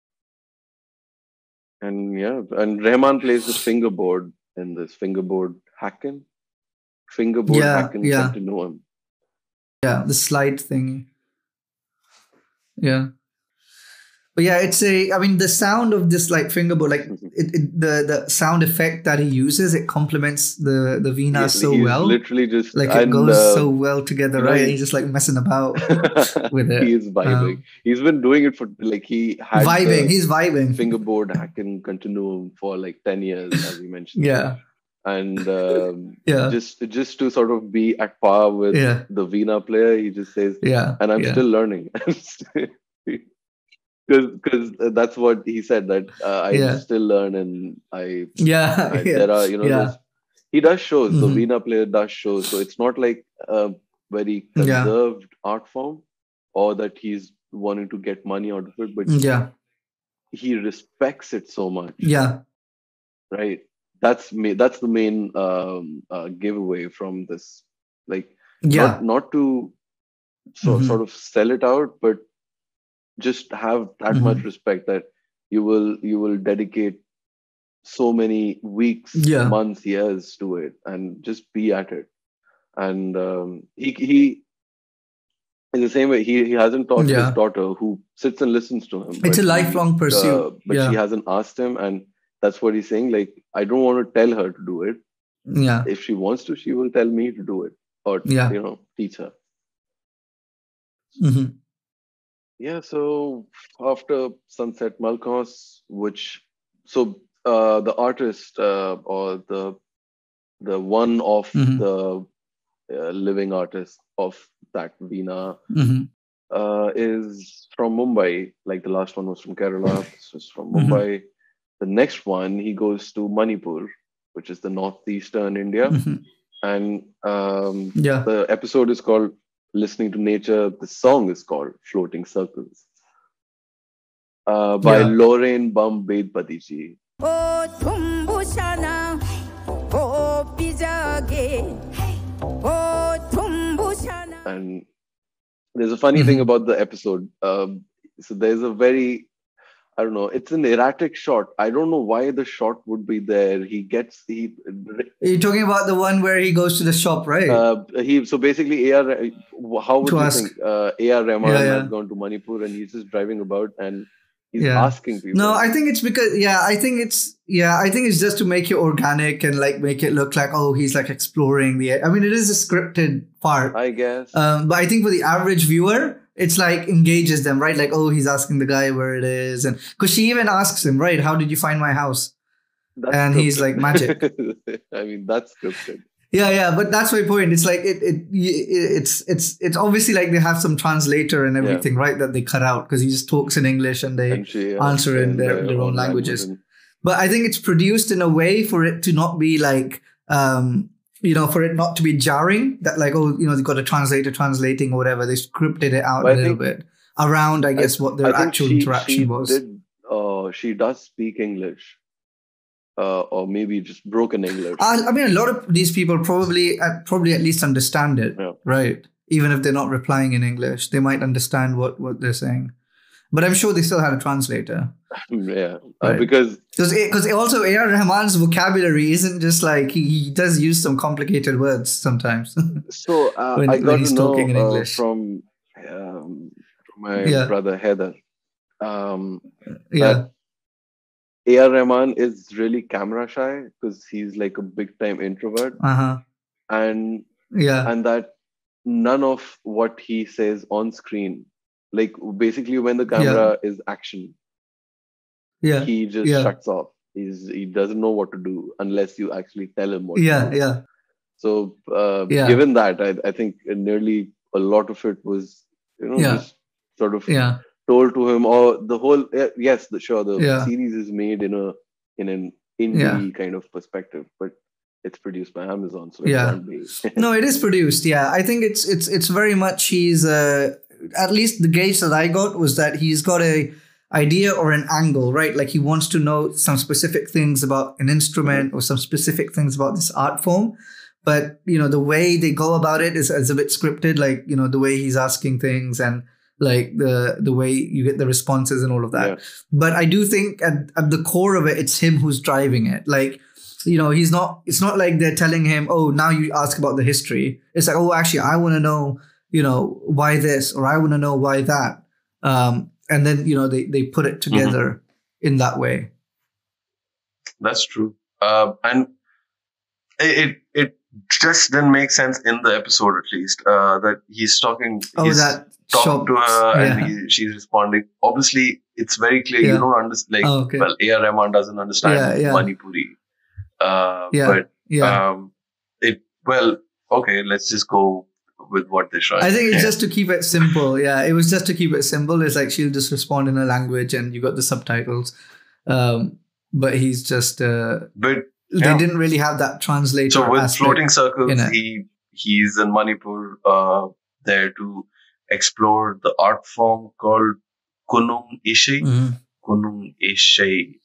And yeah, and Rahman plays the fingerboard in this fingerboard Hacken, fingerboard Yeah, Hacken yeah. continuum. yeah. The slide thing. Yeah. But yeah, it's a, I mean, the sound of this like fingerboard, like it, it, the, the sound effect that he uses, it complements the, the Veena He- so he's well. literally just Like it and, goes uh, so well together, you know, right? And he- he's just like messing about with it. he is vibing. Um, He's been doing it for like he had vibing. the He's vibing. fingerboard Hacken continuum for like ten years, as you mentioned. Yeah. And um, Yeah. just just to sort of be at par with Yeah. the Veena player, he just says, Yeah. and I'm yeah. still learning. I'm still, still because that's what he said, that uh, I Yeah. still learn, and I, Yeah, I yeah. there are, you know, Yeah. there's- he does shows. The Mhm. Veena player does shows, so it's not like a very Yeah. conserved art form, or that he's wanting to get money out of it, but Yeah. he respects it so much, Yeah. right? That's me. That's the main um, uh, giveaway from this. Like, Yeah. not not to so, Mhm. sort of sell it out, but just have that much Mhm. respect that you will you will dedicate so many weeks, Yeah. months, years to it, and just be at it. And um, he he in the same way, he, he hasn't taught his Yeah. daughter, who sits and listens to him, It's but a he, lifelong uh, pursuit. but she Yeah. hasn't asked him, and that's what he's saying. Like, I don't want to tell her to do it. Yeah. If she wants to, she will tell me to do it, or Yeah. you know, teach her. Mhm. Yeah. So after Sunset Malkos, which so uh, the artist uh, or the the one of Mhm. the uh, living artists of that Veena Mhm. uh, is from Mumbai. Like the last one was from Kerala. This was from Mhm. Mumbai. The next one, he goes to Manipur, which is the northeastern India, Mhm. and um, Yeah. the episode is called "Listening to Nature." The song is called "Floating Circles" uh, by Yeah. Lorraine Bum Bedpati ji. O Tumbushana, O Pijage, O Tumbushana. And there's a funny thing Mhm. about the episode. Um, so there's a very, I don't know, it's an erratic shot. I don't know why the shot would be there. He gets he You're talking about the one where he goes to the shop, right? uh, he so basically A R. How would To you ask. think uh, A R Rahman Yeah, yeah. has gone to Manipur and he's just driving about and he's Yeah. asking people. No, I think it's because yeah, I think it's yeah, I think it's just to make it organic and like make it look like oh he's like exploring the. I mean, it is a scripted part, I guess. um, but I think for the average viewer, it's like engages them, right? Like oh, he's asking the guy where it is, and because she even asks him, right? How did you find my house? That's and he's like, magic. I mean, that's scripted. Yeah, yeah, but that's my point. It's like it, it, it's, it's, it's obviously like they have some translator and everything, Yeah. right? That they cut out because he just talks in English and they And she, uh, answer in in their, their their own own languages. language. But I think it's produced in a way for it to not be like, um, you know, for it not to be jarring. That like, oh, you know, they've got a translator translating or whatever. They scripted it out But a I little think- bit around, I guess, what their I think actual she, interaction she was. Did, uh, she does speak English. Uh, or maybe just broken English. I, I mean, a lot of these people probably uh, probably at least understand it, Yeah. right? Even if they're not replying in English, they might understand what, what they're saying. But I'm sure they still had a translator. Yeah, uh, Right. because Because because also A R Rahman's vocabulary isn't just like, he, he does use some complicated words sometimes. so uh, When- I when got he's to know talking in uh, English. from um, from my Yeah. brother Heather. Um, yeah. A R Rahman is really camera shy because he's like a big time introvert, Uh-huh. and Yeah. and that none of what he says on screen, like basically when the camera is action, Yeah. he just Yeah. shuts off. He's he doesn't know what to do unless you actually tell him what Yeah. to do. Yeah. So uh, Yeah. given that, I, I think nearly a lot of it was, you know, Yeah. just sort of Yeah. told to him, or the whole eh, yes, the sure the Yeah. series is made in a in an indie kind of perspective, but it's produced by Amazon, so it Yeah. can't be. No, it is produced. Yeah, I think it's it's it's very much he's uh, at least the gauge that I got was that he's got a idea or an angle, right? Like he wants to know some specific things about an instrument or some specific things about this art form. But you know, the way they go about it is, is a bit scripted. Like you know, the way he's asking things and like the the way you get the responses and all of that. Yeah. But I do think at, at the core of it, it's him who's driving it. Like. You know, he's not, it's not like they're telling him, oh, now you ask about the history. It's like, oh, actually, I want to know, you know, why this, or I want to know why that. Um, and then, you know, they, they put it together mm-hmm. in that way. That's true. Uh, and it, it, it just didn't make sense in the episode, at least, uh, that he's talking, oh, he's that talking shop. to her Yeah. and he, she's responding. Obviously, it's very clear Yeah. you don't understand, like, Oh, okay. well, A R Rahman doesn't understand Yeah, yeah. Manipuri. Uh, Yeah. But Yeah. um, it well, okay. Let's just go with what they're showing. I think it's Yeah. just to keep it simple. Yeah, it was just to keep it simple. It's like she'll just respond in a language and you got the subtitles. Um, but he's just, uh, But they Yeah. didn't really have that translator so with aspect. Floating Circles, in it. he he's in Manipur uh, there to explore the art form called Kunung Ishai. Mhm. Kunung Ishai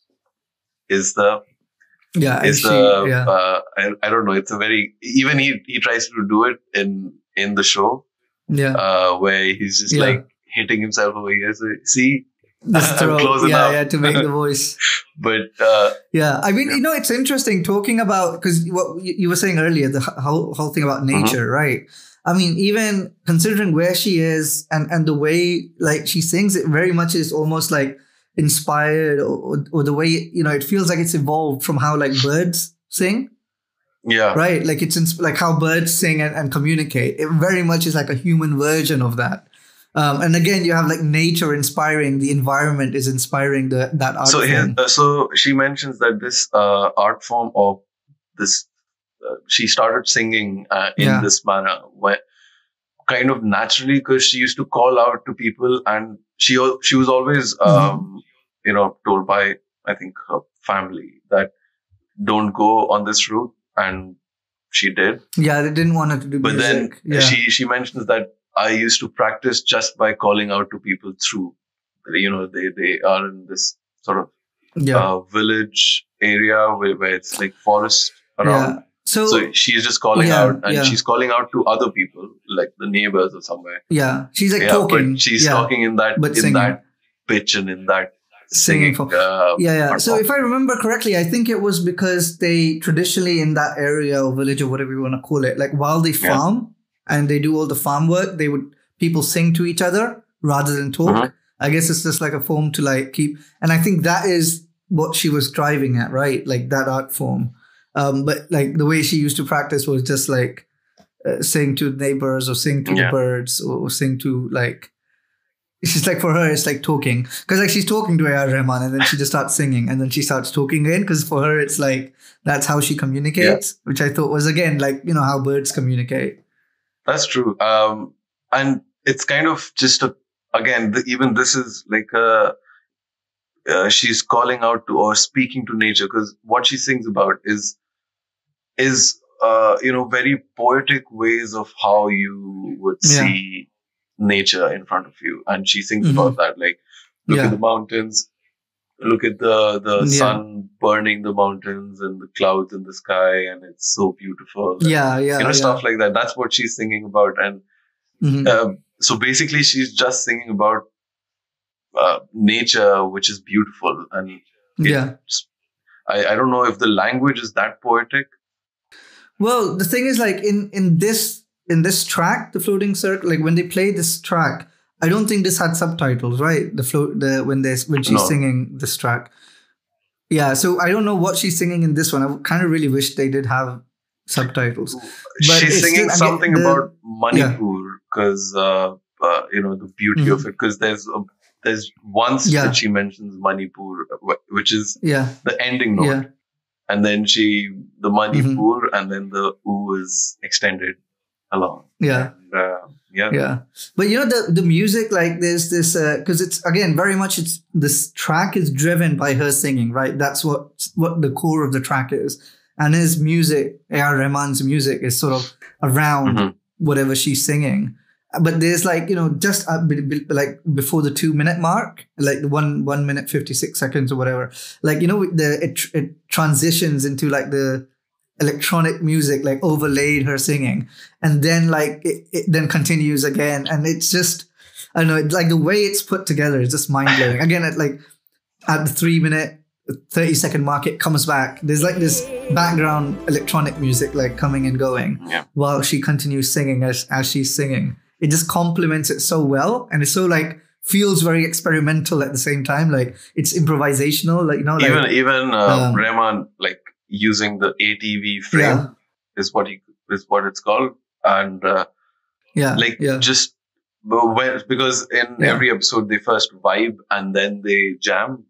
is the Yeah, is and the she, yeah. uh, I, I don't know. It's a very even he he tries to do it in in the show yeah. uh, where he's just Yeah. like hitting himself over here. So, see, This I'm throat. close yeah, enough. yeah, to make the voice. but uh, Yeah, I mean, you know, it's interesting talking about, because what you you were saying earlier, the h- whole, whole thing about Mm-hmm. nature, right? I mean, even considering where she is and, and the way like she sings, it very much is almost like inspired, or, or the way, you know, it feels like it's evolved from how like birds sing, yeah, right? Like it's ins- like how birds sing and, and communicate. It very much is like a human version of that. Um, and again, you have like nature inspiring, the environment is inspiring the that art so here, form. uh, so she mentions that this uh, art form or this uh, she started singing uh, in Yeah. this manner where kind of naturally because she used to call out to people and she al- she was always um, Mm-hmm. you know told by I think her family that don't go on this route, and she did. Yeah, they didn't want her to do But then music. yeah. she she mentions that I used to practice just by calling out to people through, you know, they they are in this sort of yeah. uh, village area where, where it's like forest around. Yeah. So, So she's just calling Yeah, out, and yeah. she's calling out to other people, like the neighbors or somewhere. yeah, she's like yeah, talking. but she's yeah. talking in that but in singing. that pitch and in that Singing singing. for- uh, Yeah, yeah. art So form. if I remember correctly, I think it was because they traditionally in that area or village or whatever you want to call it, like while they Yeah. farm and they do all the farm work, they would people sing to each other rather than talk. Mhm. I guess it's just like a form to like keep, and I think that is what she was driving at, right? Like that art form. Um, but like the way she used to practice was just like uh, sing to neighbors or sing to Yeah. the birds or, or sing to like. It's just like for her, it's like talking because like she's talking to A R Rahman and then she just starts singing and then she starts talking again because for her it's like that's how she communicates, which I thought was again like you know how birds communicate. That's true. Um, and it's kind of just a, again, the, even this is like a, uh, she's calling out to or speaking to nature because what she sings about is, is, uh, you know, very poetic ways of how you would Yeah. see nature in front of you. And she sings Mhm. about that. Like, look Yeah. at the mountains, look at the, the Yeah. sun burning the mountains and the clouds in the sky. And it's so beautiful. Yeah, yeah, you know, yeah. stuff like that. That's what she's singing about. And Mhm. um, so basically, she's just singing about uh, nature, which is beautiful. And yeah. it's- I, I don't know if the language is that poetic. Well, the thing is, like in in this in this track, the floating circle, like when they play this track, I don't think this had subtitles, right? The float, the when they when she's No. singing this track. Yeah, so I don't know what she's singing in this one. I kind of really wish they did have subtitles. But She's it's singing still- again, something the- about Manipur because uh, uh, you know the beauty Mhm. of it. Because there's a, there's once Yeah. that she mentions Manipur, wh- which is Yeah, the ending note, yeah, and then she the Manipur, Mm-hmm. and then the U is extended along. yeah. And, uh, yeah. Yeah, but you know the the music, like there's this because it's again very much it's this track is driven by her singing, right? That's what what the core of the track is, and his music, A R Rahman's music, is sort of around Mhm. whatever she's singing. But there's like you know just uh, be- be- like before the two minute mark, like the one one minute fifty six seconds or whatever, like you know the it, tr- it transitions into like the electronic music like overlaid her singing and then like it, it then continues again and it's just I don't know it's like the way it's put together is just mind-blowing again at like at the three minute thirty second mark it comes back there's like this background electronic music like coming and going Yeah. while she continues singing as as she's singing it just complements it so well and it's so like feels very experimental at the same time like it's improvisational like you know like even even uh, um, Rahman like using the A T V frame yeah is what he is what it's called, and uh, yeah like yeah just but when, because in Yeah. every episode they first vibe and then they jam.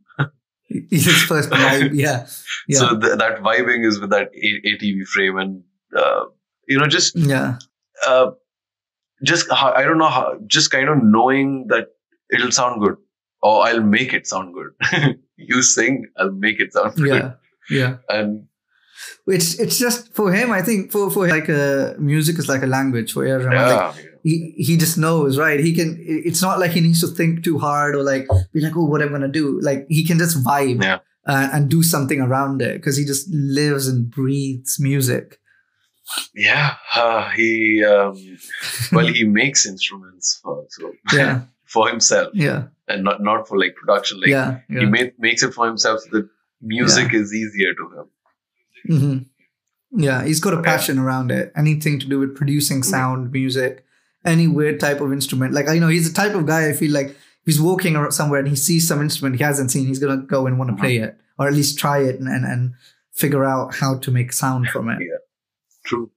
his first vibe yeah yeah So th- that vibing is with that A- ATV frame, and uh, you know just yeah uh, just how- I don't know how, just kind of knowing that it'll sound good, or I'll make it sound good. You sing, I'll make it sound good. Yeah, yeah. And It's it's just for him. I think for for like a music is like a language for A R Rahman. yeah, Like, he he just knows, right? He can. It's not like he needs to think too hard or like be like, oh, what I'm gonna do. Like he can just vibe yeah, uh, and do something around it because he just lives and breathes music. yeah. Uh, he um, well, he makes instruments for so Yeah, for himself, yeah, and not not for like production. Like yeah, yeah. he ma- makes it for himself so that music is easier to him. hmm Yeah, he's got a Yeah. passion around it. Anything to do with producing sound, music, any weird type of instrument. Like, I know he's the type of guy I feel like if he's walking around somewhere and he sees some instrument he hasn't seen, he's going to go and want to play it or at least try it and, and, and figure out how to make sound from it. Yeah, true.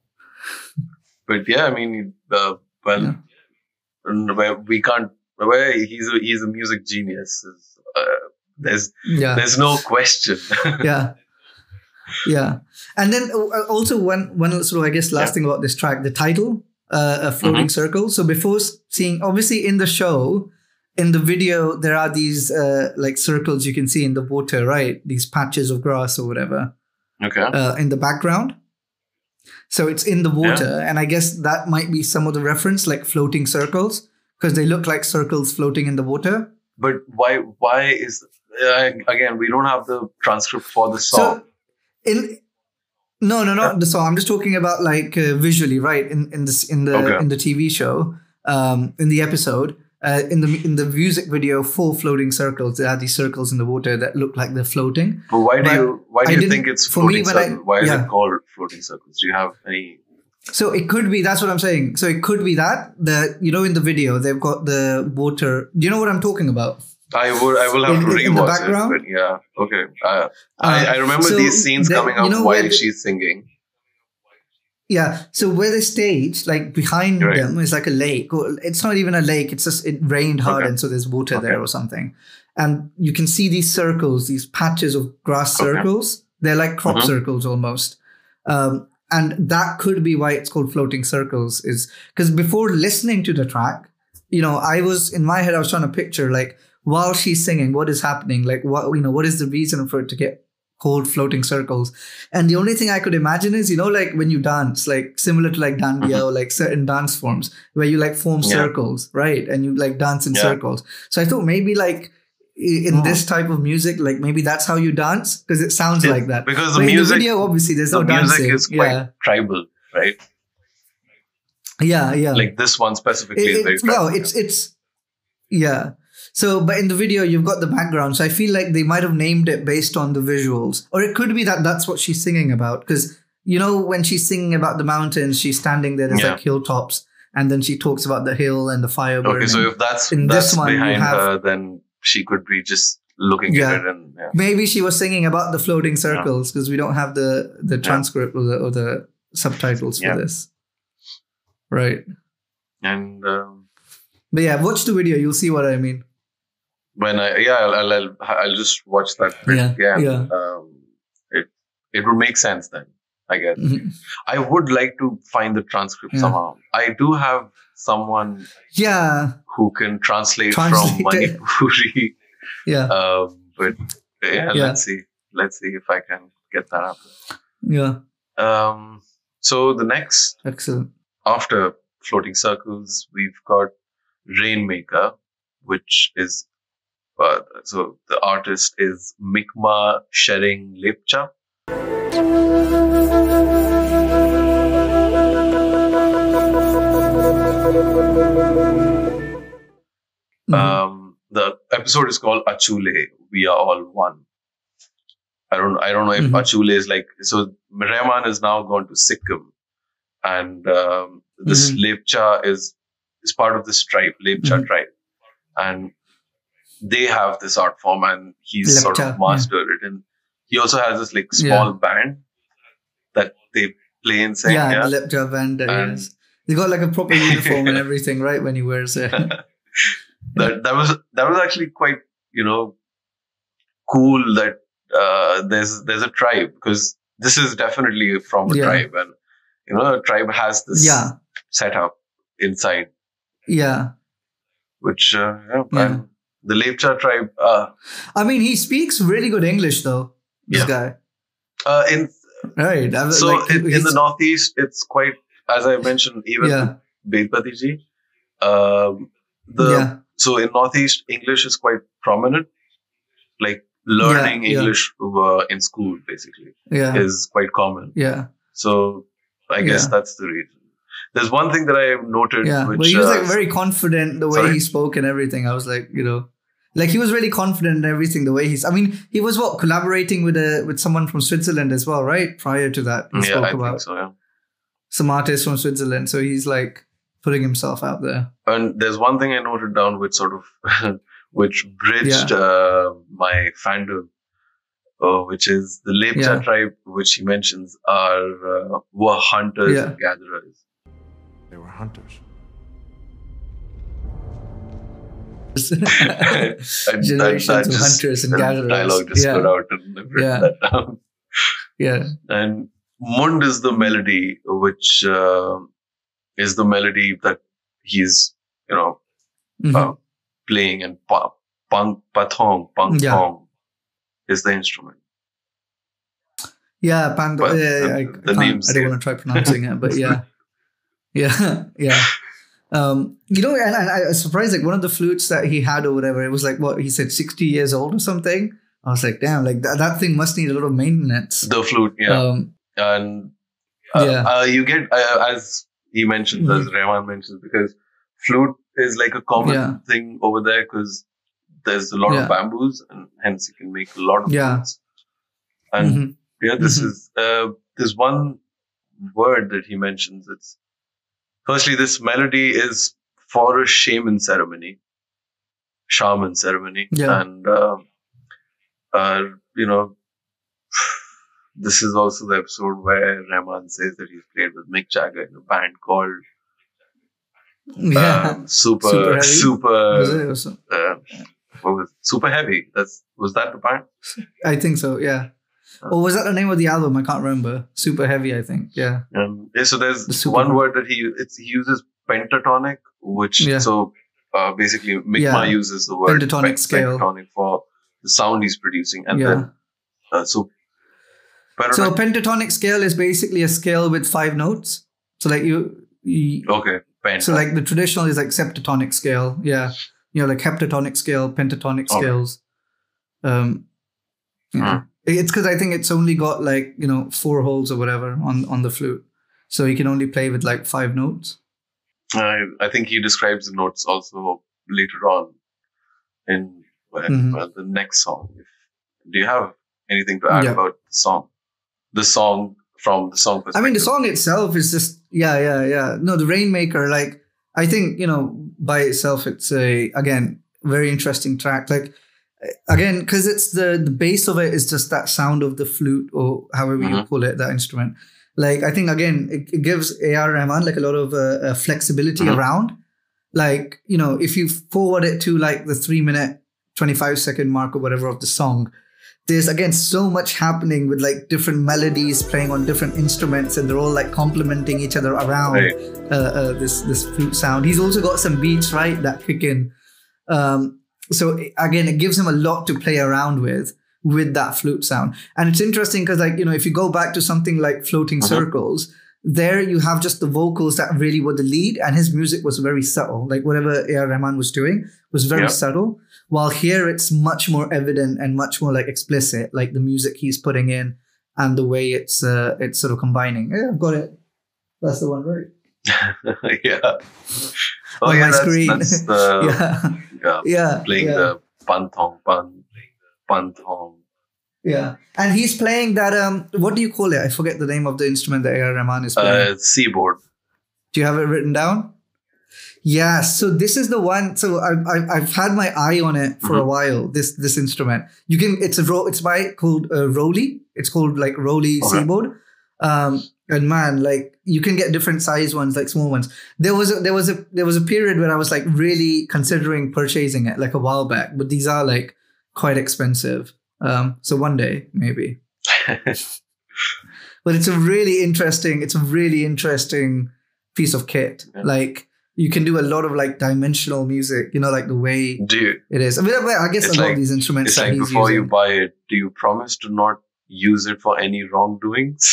But yeah, I mean, uh, well, Yeah. and where we can't. Where he's a, he's a music genius. Is, uh, there's Yeah. there's no question. yeah. Yeah. And then uh, also one, one sort of, I guess, last Yeah. thing about this track, the title, uh, A Floating Mhm. Circle. So before s- seeing, obviously in the show, in the video, there are these uh, like circles you can see in the water, right? These patches of grass or whatever Okay. uh, in the background. So it's in the water. And I guess that might be some of the reference, like floating circles, because they look like circles floating in the water. But why why is uh, again we don't have the transcript for the song. So in no, no, not the song. I'm just talking about like uh, visually, right? In in this in the Okay. in the T V show, um, in the episode, uh, in the in the music video for floating circles, there are these circles in the water that look like they're floating. But why do But you why do I you didn't- think it's for me, floating when I- circles? Why is yeah. it called floating circles? Do you have any? So it could be, that's what I'm saying. So it could be that the you know in the video they've got the water. Do you know what I'm talking about? I would I will have In- to in- in the rewatch background? it. But yeah, okay. Uh, Uh, I I remember so these scenes the- coming you up know while where the- she's singing. Yeah. So where they staged, like behind Right. them is like a lake. Or it's not even a lake. It's just it rained hard, Okay. and so there's water Okay. there or something. And you can see these circles, these patches of grass Okay. circles. They're like crop Mhm. circles almost. Um, and that could be why it's called floating circles. Is because before listening to the track, you know, I was in my head, I was trying to picture like while she's singing, what is happening? Like what you know, what is the reason for it to get called floating circles? And the only thing I could imagine is, you know, like when you dance, like similar to like dandiya or like certain dance forms where you like form Yeah. circles, right? And you like dance in Yeah. circles. So I thought maybe like i- in Oh. this type of music, like maybe that's how you dance because it sounds Yeah, like that. because the But in music- the video, obviously, there's The no music dancing. is quite yeah, tribal, right? yeah, yeah. Like this one specifically It- is very it's, well, tribal. it's it's yeah. So, but in the video, you've got the background. So I feel like they might have named it based on the visuals, or it could be that that's what she's singing about. Because you know, when she's singing about the mountains, she's standing there. There's Yeah. like hilltops, and then she talks about the hill and the fire burning. Okay, so if that's In that's this one, you behind have- her, then she could be just looking Yeah. at it and yeah. Maybe she was singing about the floating circles because we don't have the the transcript or the or the subtitles for Yeah. this, right? And um, But yeah, watch the video. You'll see what I mean. when I yeah, I'll, I'll I'll I'll just watch that bit Yeah, again. yeah. Um, it it would make sense then, I guess. Mhm. I would like to find the transcript Yeah. somehow. I do have someone Yeah, who can translate, Translate from it. Manipuri. yeah, Um, but yeah, Yeah. let's see. Let's see if I can get that up. yeah. Um, so the next Excellent. after Floating Circles, we've got Rainmaker, which is uh, so the artist is Mikma Shering Lepcha. Mhm. Um, the episode is called Achule. We are all one. I don't. I don't know if Mhm. Achule is like. So Rahman is now gone to Sikkim, and um, this Mhm. Lepcha is is part of this tribe, Lepcha Mhm. tribe, and they have this art form, and he's sort Lepcha, of mastered it. And he also has this like small band that they play and sing. yeah, Yeah, the lip job and uh, And- yes. He got like a proper uniform and everything, right? When he wears it. that that was that was actually quite you know cool that uh, there's there's a tribe, because this is definitely from a Yeah. tribe, and you know a tribe has this Yeah. setup inside, Yeah. which uh, yeah, Yeah. and the Lepcha tribe. Uh, I mean, he speaks really good English, though. This Yeah. guy. uh, in Right. I was so like, in, in he's- the Northeast, it's quite, as I mentioned, even Yeah. with Bedpati ji. Um, the Yeah. so in Northeast, English is quite prominent. Like learning Yeah, yeah. English uh, in school, basically, Yeah. is quite common. Yeah. So I guess Yeah. that's the reason. There's one thing that I have noted, Yeah. which But he was uh, like very confident the way sorry? he spoke and everything. I was like, you know, like he was really confident in everything. The way he's, I mean, he was what collaborating with a with someone from Switzerland as well, right? Prior to that, he yeah, spoke I about think so. Yeah. some artist from Switzerland. So he's like putting himself out there. And there's one thing I noted down, which sort of, which bridged uh, my fandom, uh, which is the Lepcha Yeah. tribe, which he mentions are uh, were hunters Yeah. and gatherers. They were hunters. And Generations that of just- hunters and that gatherers. dialogue just Yeah. stood out, and I've written Yeah. that down. Yeah. And Mund is the melody, which uh, is the melody that he's, you know, Mhm. uh, playing, and pa- pang, pathong, pang Yeah. thong is the instrument. Yeah, Pando. But yeah, the- yeah, I, the can't- name's I don't there. want to try pronouncing it, but yeah, yeah, yeah. Um, you know, and, and I was surprised. Like one of the flutes that he had or whatever, it was like what he said, sixty years old or something. I was like, damn, like that, that thing must need a lot of maintenance. The flute, yeah. Um, and uh, Yeah. uh, you get, uh, as he mentioned, as Rahman mentions, because flute is like a common Yeah. thing over there because there's a lot Yeah. of bamboos, and hence you can make a lot of Yeah. flutes. And mhm. yeah, this Mhm. is uh, there's one word that he mentions. It's firstly, this melody is for a shaman ceremony, shaman ceremony, Yeah. and uh, uh, you know, this is also the episode where Rahman says that he's played with Mick Jagger in a band called Yeah, um, Super Super Heavy? Super Was it or so- uh, what was it? Super Heavy. That's was that the band? I think so. Yeah. Or was that the name of the album? I can't remember. Super Heavy, I think. Yeah. Um, yeah, so there's The super one group. word that he it's, he uses pentatonic, which Yeah. so uh, basically Mick Yeah. Ma uses the word Pentatonic scale. pentatonic for the sound he's producing, and Yeah. then uh, so So a pentatonic, pentatonic scale is basically a scale with five notes. So like you, you okay, pent. so like the traditional is like septatonic scale. Yeah. You know, like heptatonic scale, pentatonic Okay. scales. Um, yeah. It's because I think it's only got like, you know, four holes or whatever on, on the flute. So you can only play with like five notes. I, I think he describes the notes also later on in uh, Mhm. uh, the next song. If, do you have anything to add Yeah. about the song? The song from the song perspective. I mean, the song itself is just, yeah, yeah, yeah. No, the Rainmaker, like, I think, you know, by itself, it's a, again, very interesting track. Like, again, because it's the, the base of it is just that sound of the flute or however you Mhm. call it, that instrument. Like, I think, again, it, it gives A R Rahman like a lot of uh, uh, flexibility Mhm. around. Like, you know, if you forward it to like the three minute, twenty-five second mark or whatever of the song, there's again so much happening with like different melodies playing on different instruments, and they're all like complementing each other around Right. uh, uh, this this flute sound. He's also got some beats, right, that kick in. Um, so again, it gives him a lot to play around with with that flute sound. And it's interesting because, like, you know, if you go back to something like Floating Mhm. Circles, there you have just the vocals that really were the lead, and his music was very subtle. Like whatever A R Rahman was doing was very Yeah. subtle. While here it's much more evident and much more like explicit, like the music he's putting in and the way it's uh, it's sort of combining. Yeah, I've got it. That's the one, right? yeah. Oh On yeah, my that's, screen. that's the yeah, yeah, yeah, playing yeah. the pantong pan pantong. Yeah, and he's playing that. Um, what do you call it? I forget the name of the instrument that A R Rahman is playing. Uh, seaboard. Do you have it written down? Yeah. So this is the one. So I, I, I've had my eye on it for a Mhm. while. This this instrument. You can. It's a ro- It's by called uh, Roly. It's called like Roly Okay. Seaboard. Um, and man, like you can get different size ones, like small ones. There was a, there was a there was a period where I was like really considering purchasing it, like a while back. But these are like quite expensive. Um, so one day maybe. But it's a really interesting. It's a really interesting piece of kit. Yeah. Like you can do a lot of like dimensional music, you know, like the way Do you, it is. I mean, I guess a It's lot like- of these instruments it's that like he's before you using. buy it, do you promise to not use it for any wrongdoings?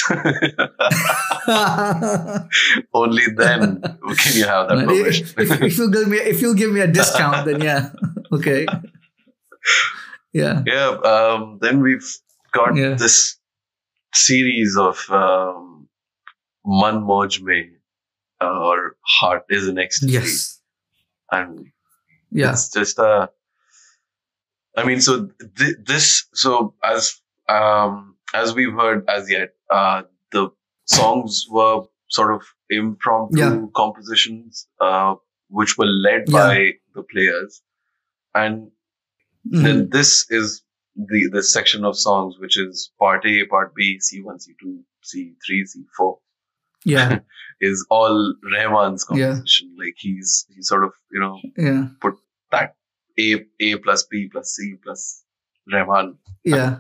Only then can you have that if, permission. if, if you'll give me if you'll give me a discount, then yeah, okay, yeah, Yeah. Um, then we've got Yeah. this series of um, Man Moj Mein, uh, or Heart is an Ecstasy. yes, And yeah, it's just uh I mean, so th- this, so as um as we've heard as yet, uh the songs were sort of impromptu Yeah. compositions, uh which were led Yeah. by the players, and Mhm. then this is the the section of songs which is part A, part B, C one, C two, C three, C four. yeah, Is all Rahman's Yeah. composition. Like he's he's sort of, you know, yeah, that A A plus B plus C plus Rahman. yeah.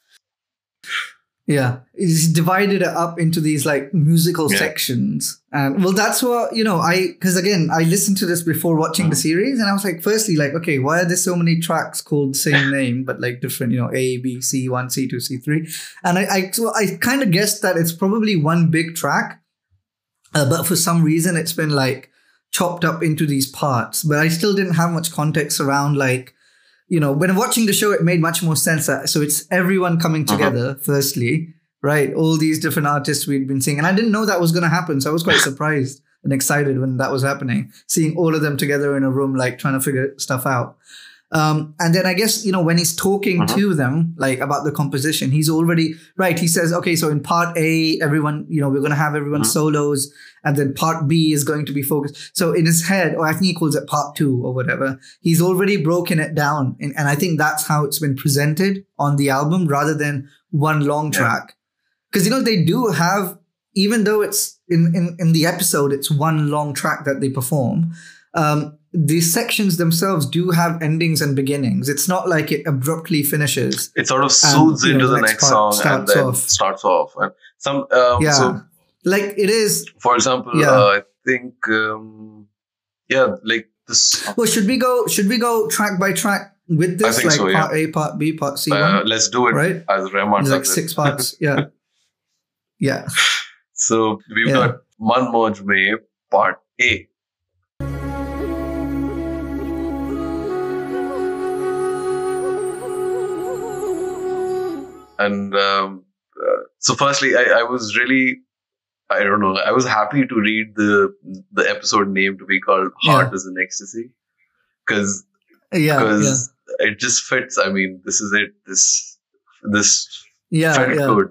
Yeah, it's divided it up into these like musical Yeah. sections, and well, that's what you know. I because again, I listened to this before watching the series, and I was like, firstly, like, okay, why are there so many tracks called the same name but like different? You know, A, B, C one, C two, C three, and I I so I kind of guessed that it's probably one big track, uh, but for some reason it's been like chopped up into these parts. But I still didn't have much context around like. You know, when watching the show, it made much more sense. That, so it's everyone coming together, firstly, right? All these different artists we'd been seeing. And I didn't know that was going to happen. So I was quite surprised and excited when that was happening, seeing all of them together in a room, like trying to figure stuff out. Um, and then I guess, you know, when he's talking Mhm. to them, like about the composition, he's already, right, he says, okay, so in part A, everyone, you know, we're going to have everyone Mhm. solos, and then part B is going to be focused. So in his head, or I think he calls it part two or whatever, he's already broken it down. And, and I think that's how it's been presented on the album rather than one long Yeah. track. Because, you know, they do have, even though it's in, in, in the episode, it's one long track that they perform. Um, these sections themselves do have endings and beginnings. It's not like it abruptly finishes. It sort of soothes you know, into the the next next part song and starts then off. starts off. And some um, Yeah. so Like it is. for example, Yeah. uh, I think um, yeah, like this. Well, should we go? Should we go track by track with this? I think like so, yeah. part A, part B, part C. Uh, one, let's do it right? as Rahman There's like does it. six parts. Yeah. Yeah. So we've Yeah. got Man Moj Mein part A. And um, uh, so, firstly, I, I was really, I don't know, I was happy to read the the episode name to be called "Heart Yeah. is an Ecstasy," because Yeah. Yeah. because it just fits. I mean, this is it. This this Yeah. felt Yeah. good,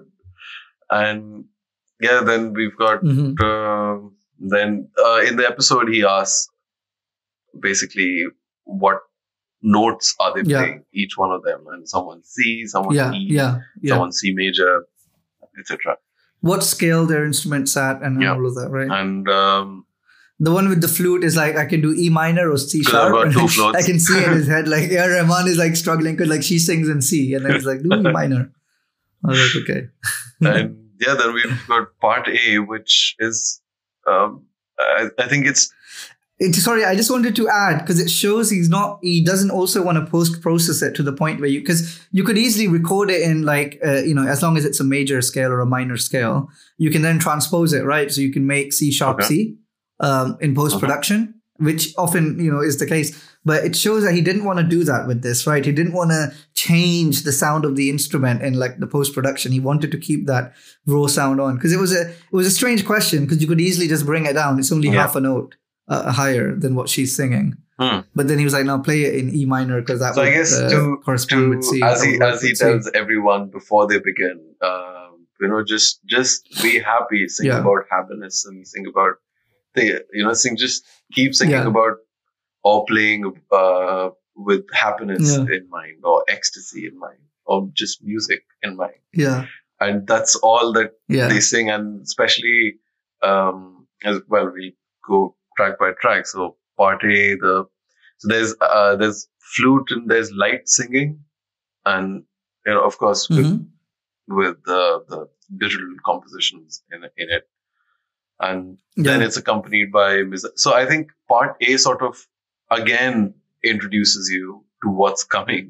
and yeah, then we've got Mhm. um then uh, in the episode he asks basically what notes are they Yeah. playing, each one of them, and someone C, someone Yeah. E, Yeah. Yeah. someone C major, et cetera. What scale their instruments at and Yeah. all of that, right? And um, The one with the flute is like I can do E minor or C Because sharp. I've got and two then flutes. I can see in his head like yeah, Rahman is like struggling because like she sings in C and then he's like do E minor. I was like okay. and yeah, then we've got part A, which is um, I, I think it's It, sorry, I just wanted to add because it shows he's not. He doesn't also want to post process it to the point where you because you could easily record it in like uh, you know as long as it's a major scale or a minor scale, you can then transpose it, right? So you can make C sharp Okay. C um, in post production, which often you know is the case. But it shows that he didn't want to do that with this, right? He didn't want to change the sound of the instrument in like the post production. He wanted to keep that raw sound on because it was a it was a strange question because you could easily just bring it down. It's only Yeah. half a note uh, higher than what she's singing. Hmm. But then he was like, "No, play it in E minor because that So would I guess uh, to, correspond with C." to as That he would work as he with C. tells everyone before they begin, um, you know, just just be happy, sing Yeah. about happiness, and sing about the you know, sing just keep singing Yeah. about or playing uh, with happiness Yeah. in mind or ecstasy in mind or just music in mind, yeah, and that's all that yeah, they sing, and especially um, as well we go track by track. So part A, the so there's uh, there's flute and there's light singing, and you know of course with Mhm. with the the digital compositions in in it, and then Yeah. it's accompanied by music. So I think part A sort of again introduces you to what's coming.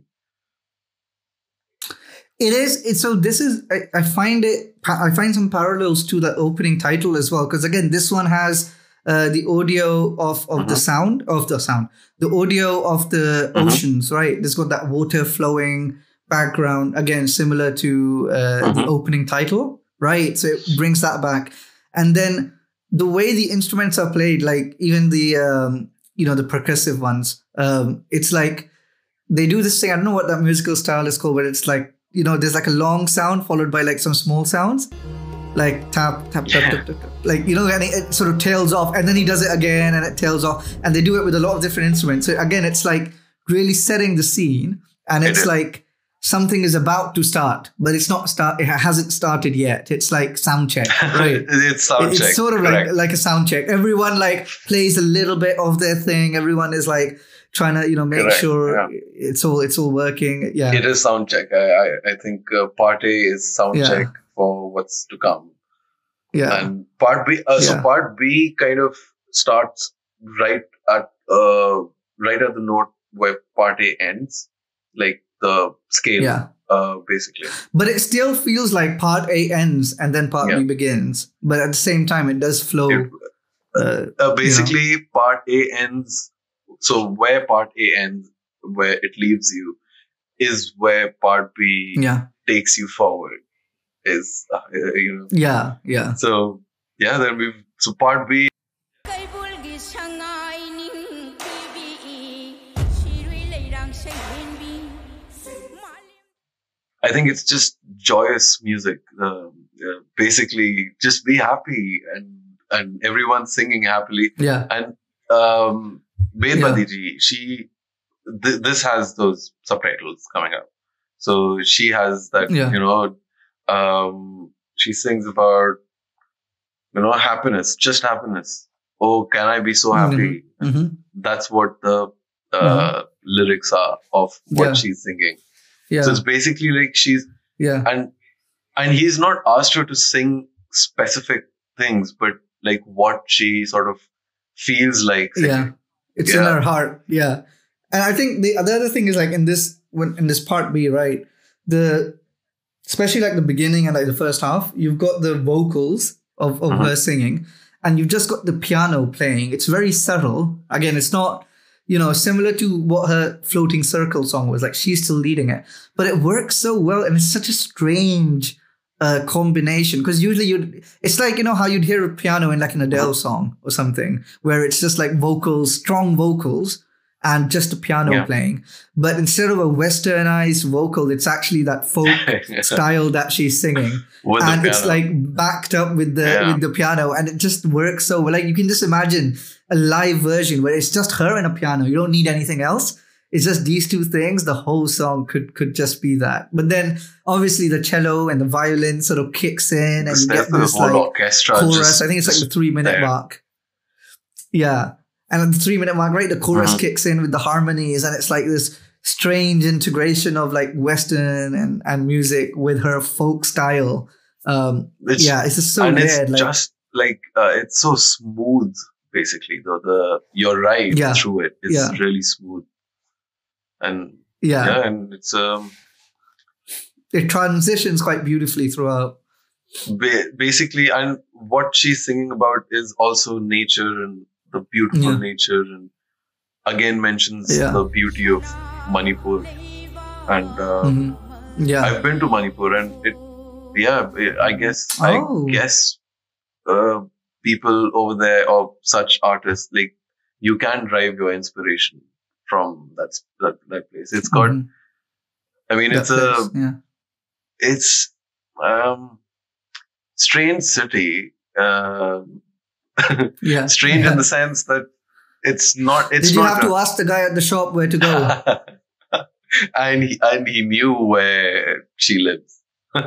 It is. It's so. This is. I, I find it. I find some parallels to the opening title as well. Because again, this one has uh, the audio of of Mhm. the sound of the sound, the audio of the Mhm. oceans. Right. It's got that water flowing background. Again, similar to uh, the Mhm. opening title. Right. So it brings that back, and then the way the instruments are played, like even the um, you know the percussive ones. Um, it's like they do this thing. I don't know what that musical style is called, but it's like, you know, there's like a long sound followed by like some small sounds, like tap, tap, tap, tap, tap, tap. Like, you know, and it, it sort of tails off, and then he does it again and it tails off. And they do it with a lot of different instruments. So again, it's like really setting the scene, and It it's is. like something is about to start, but it's not start. It hasn't started yet. It's like sound check, right? It's sound It- check. It's sort of correct. like like a sound check. Everyone like plays a little bit of their thing. Everyone is like trying to, you know, make Correct, sure yeah. it's all it's all working. Yeah. It is sound check. I I, I think uh, part A is sound Yeah. check for what's to come, Yeah. and part B. Uh, So Yeah. part B kind of starts right at uh right at the note where part A ends, like the scale. Yeah. Uh, basically. But it still feels like part A ends and then part Yeah. B begins. But at the same time, it does flow. It- uh, Uh, basically, part A ends. So where part A ends, where it leaves you, is where part B yeah. takes you forward. Is uh, you know. Yeah. Yeah. So yeah, then we've so part B. cây 상하이닝 티비 시루일레이랑 셴빈비 I think it's just joyous music. Um, yeah, basically, just be happy, and and everyone's singing happily. Yeah. And um, Ved Yeah. Badiji, she th- this has those subtitles coming up. So she has that, Yeah. you know, um, she sings about, you know, happiness, just happiness. Oh, can I be so happy? hmm That's what the uh, lyrics are of what Yeah. she's singing. Yeah. So it's basically like she's yeah. and and he's not asked her to sing specific things, but like what she sort of feels like singing. Yeah. It's in Yeah. her heart. Yeah. And I think the other other thing is like in this when in this part B, right? The especially like the beginning and like the first half, you've got the vocals of, of Mhm. her singing, and you've just got the piano playing. It's very subtle. Again, it's not, you know, similar to what her Floating Circle song was. Like she's still leading it. But it works so well, and it's such a strange uh, combination. Because usually you'd it's like, you know, how you'd hear a piano in like an Adele song or something, where it's just like vocals, strong vocals, and just a piano Yeah. playing. But instead of a westernized vocal, it's actually that folk style that she's singing. With the And it's piano. like backed up with the Yeah. with the piano, and it just works so well. Like you can just imagine a live version where it's just her and a piano. You don't need anything else. It's just these two things. The whole song could could just be that. But then obviously the cello and the violin sort of kicks in, and you There's get the this whole like orchestra. chorus. just- I think it's like the just three minute there. mark. Yeah. And at the three minute mark, right, the chorus Mhm. kicks in with the harmonies, and it's like this strange integration of like Western and, and music with her folk style. Um, It's- yeah, it's just so and weird. it's Like, just like uh, it's so smooth. Basically, the the you're right Yeah. through it. It's Yeah. really smooth, and yeah, yeah, and it's um it transitions quite beautifully throughout. ba- basically, and what she's singing about is also nature and the beautiful Yeah. nature, and again mentions Yeah. the beauty of Manipur. And uh, Mhm. Yeah. I've been to Manipur, and it, yeah, I guess, Oh. I guess, uh, people over there or such artists, like you can drive your inspiration from that s- that, that place. It's got, Mhm. I mean, That it's a, place, yeah. it's um, strange city. Um, Yeah. strange Yeah. in the sense that it's not. It's Did you not have a- to ask the guy at the shop where to go? and he and he knew where she lives.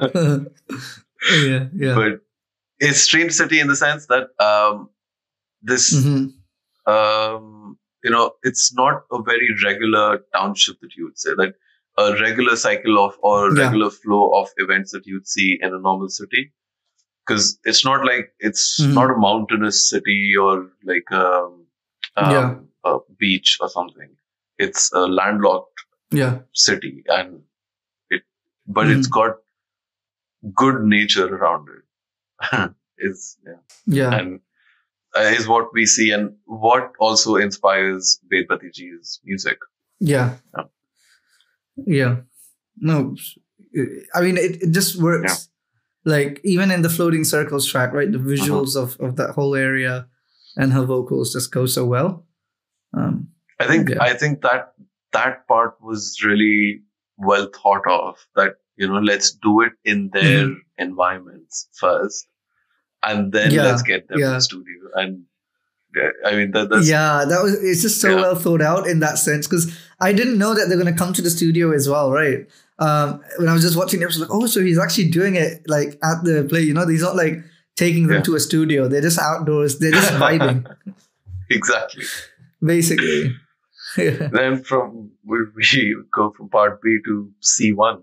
yeah, yeah. But it's strange city in the sense that um, this Mhm. um, you know it's not a very regular township that you would say, that a regular cycle of or Yeah. regular flow of events that you'd see in a normal city because it's not like it's Mhm. not a mountainous city or like a, um, Yeah. a beach or something. It's a landlocked Yeah. city, and it, but Mhm. it's got good nature around it. Is yeah, Yeah. and uh, is what we see, and what also inspires Vedpati ji's music. Yeah. Yeah. Yeah. No, I mean, it, it just works. Like, even in the Floating Circles track, right? The visuals of, of that whole area and her vocals just go so well. Um, I think Yeah. I think that that part was really well thought of. That, you know, let's do it in their Mhm. environments first, and then Yeah, let's get them to yeah. the studio. And yeah, I mean, that, that's yeah, that was, it's just so Yeah. well thought out in that sense, because I didn't know that they're going to come to the studio as well, right? Um, when I was just watching it, I was like, oh, so he's actually doing it like at the play, you know, he's not like taking them Yeah. to a studio. They're just outdoors. They're just vibing, exactly. basically. Yeah. Then from we, we go from part B to C one.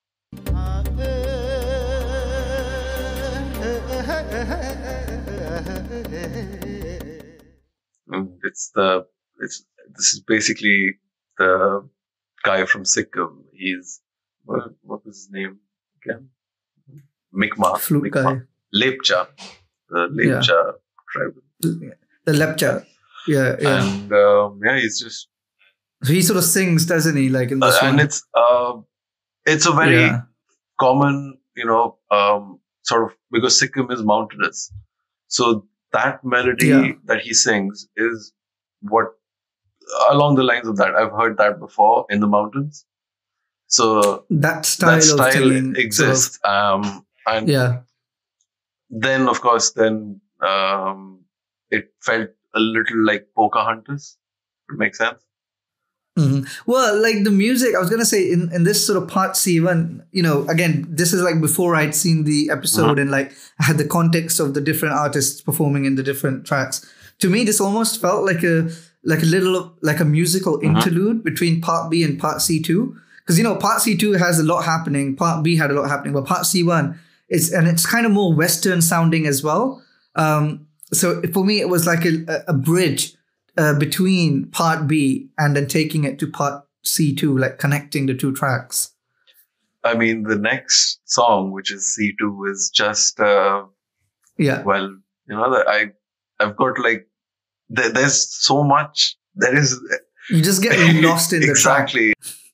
And it's the it's this is basically the guy from Sikkim. He's what, what was his name again? Mikma. Flute guy. Mikma. Lepcha. The Yeah. Lepcha tribe. The Lepcha. Yeah, yeah. And um, yeah, he's just So he sort of sings, doesn't he? Like in uh, this and one. it's uh, it's a very Yeah. common, you know, um, sort of, because Sikkim is mountainous. So that melody Yeah. that he sings is what, along the lines of that, I've heard that before in the mountains. So That style that of style singing sort of- exists. Um, and yeah. then, of course, then um, it felt a little like Pocahontas. It makes sense. Mhm. Well, like the music, I was gonna say in, in this sort of part C one, you know, again, this is like before I'd seen the episode Mhm. and like I had the context of the different artists performing in the different tracks. To me, this almost felt like a like a little like a musical Mhm. interlude between part B and part C two. Because you know, part C two has a lot happening, part B had a lot happening, but part C one is and it's kind of more Western sounding as well. Um, so for me, it was like a, a, a bridge uh, between part B and then taking it to part C two, like connecting the two tracks. I mean, the next song, which is C two, is just, uh, Yeah. well, you know, that I, I've got like, there, there's so much, there is You just get lost in the track. exactly.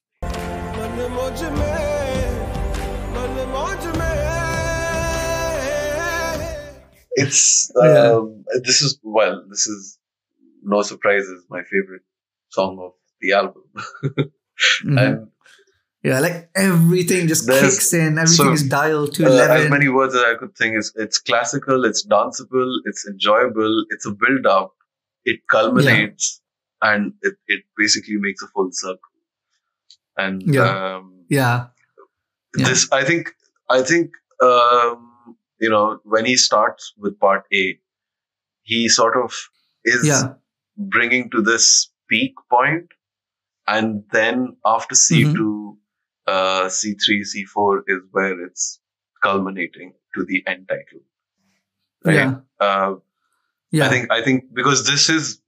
It's, Yeah. um, this is, well, this is no surprises, my favorite song of the album. Mhm. And Yeah, like everything just There's- kicks in. Everything so, is dialed to uh, eleven. as many words as I could think is, it's classical, it's danceable, it's enjoyable, it's a build up, it culminates, and it, it basically makes a full circle. And Yeah. um, yeah. Yeah. this, I think, I think, um, you know, when he starts with part A, he sort of is Yeah. bringing to this peak point, and then after C two, uh, C three, C four is where it's culminating to the end title. Right? Yeah. Uh, Yeah. I think, I think because this is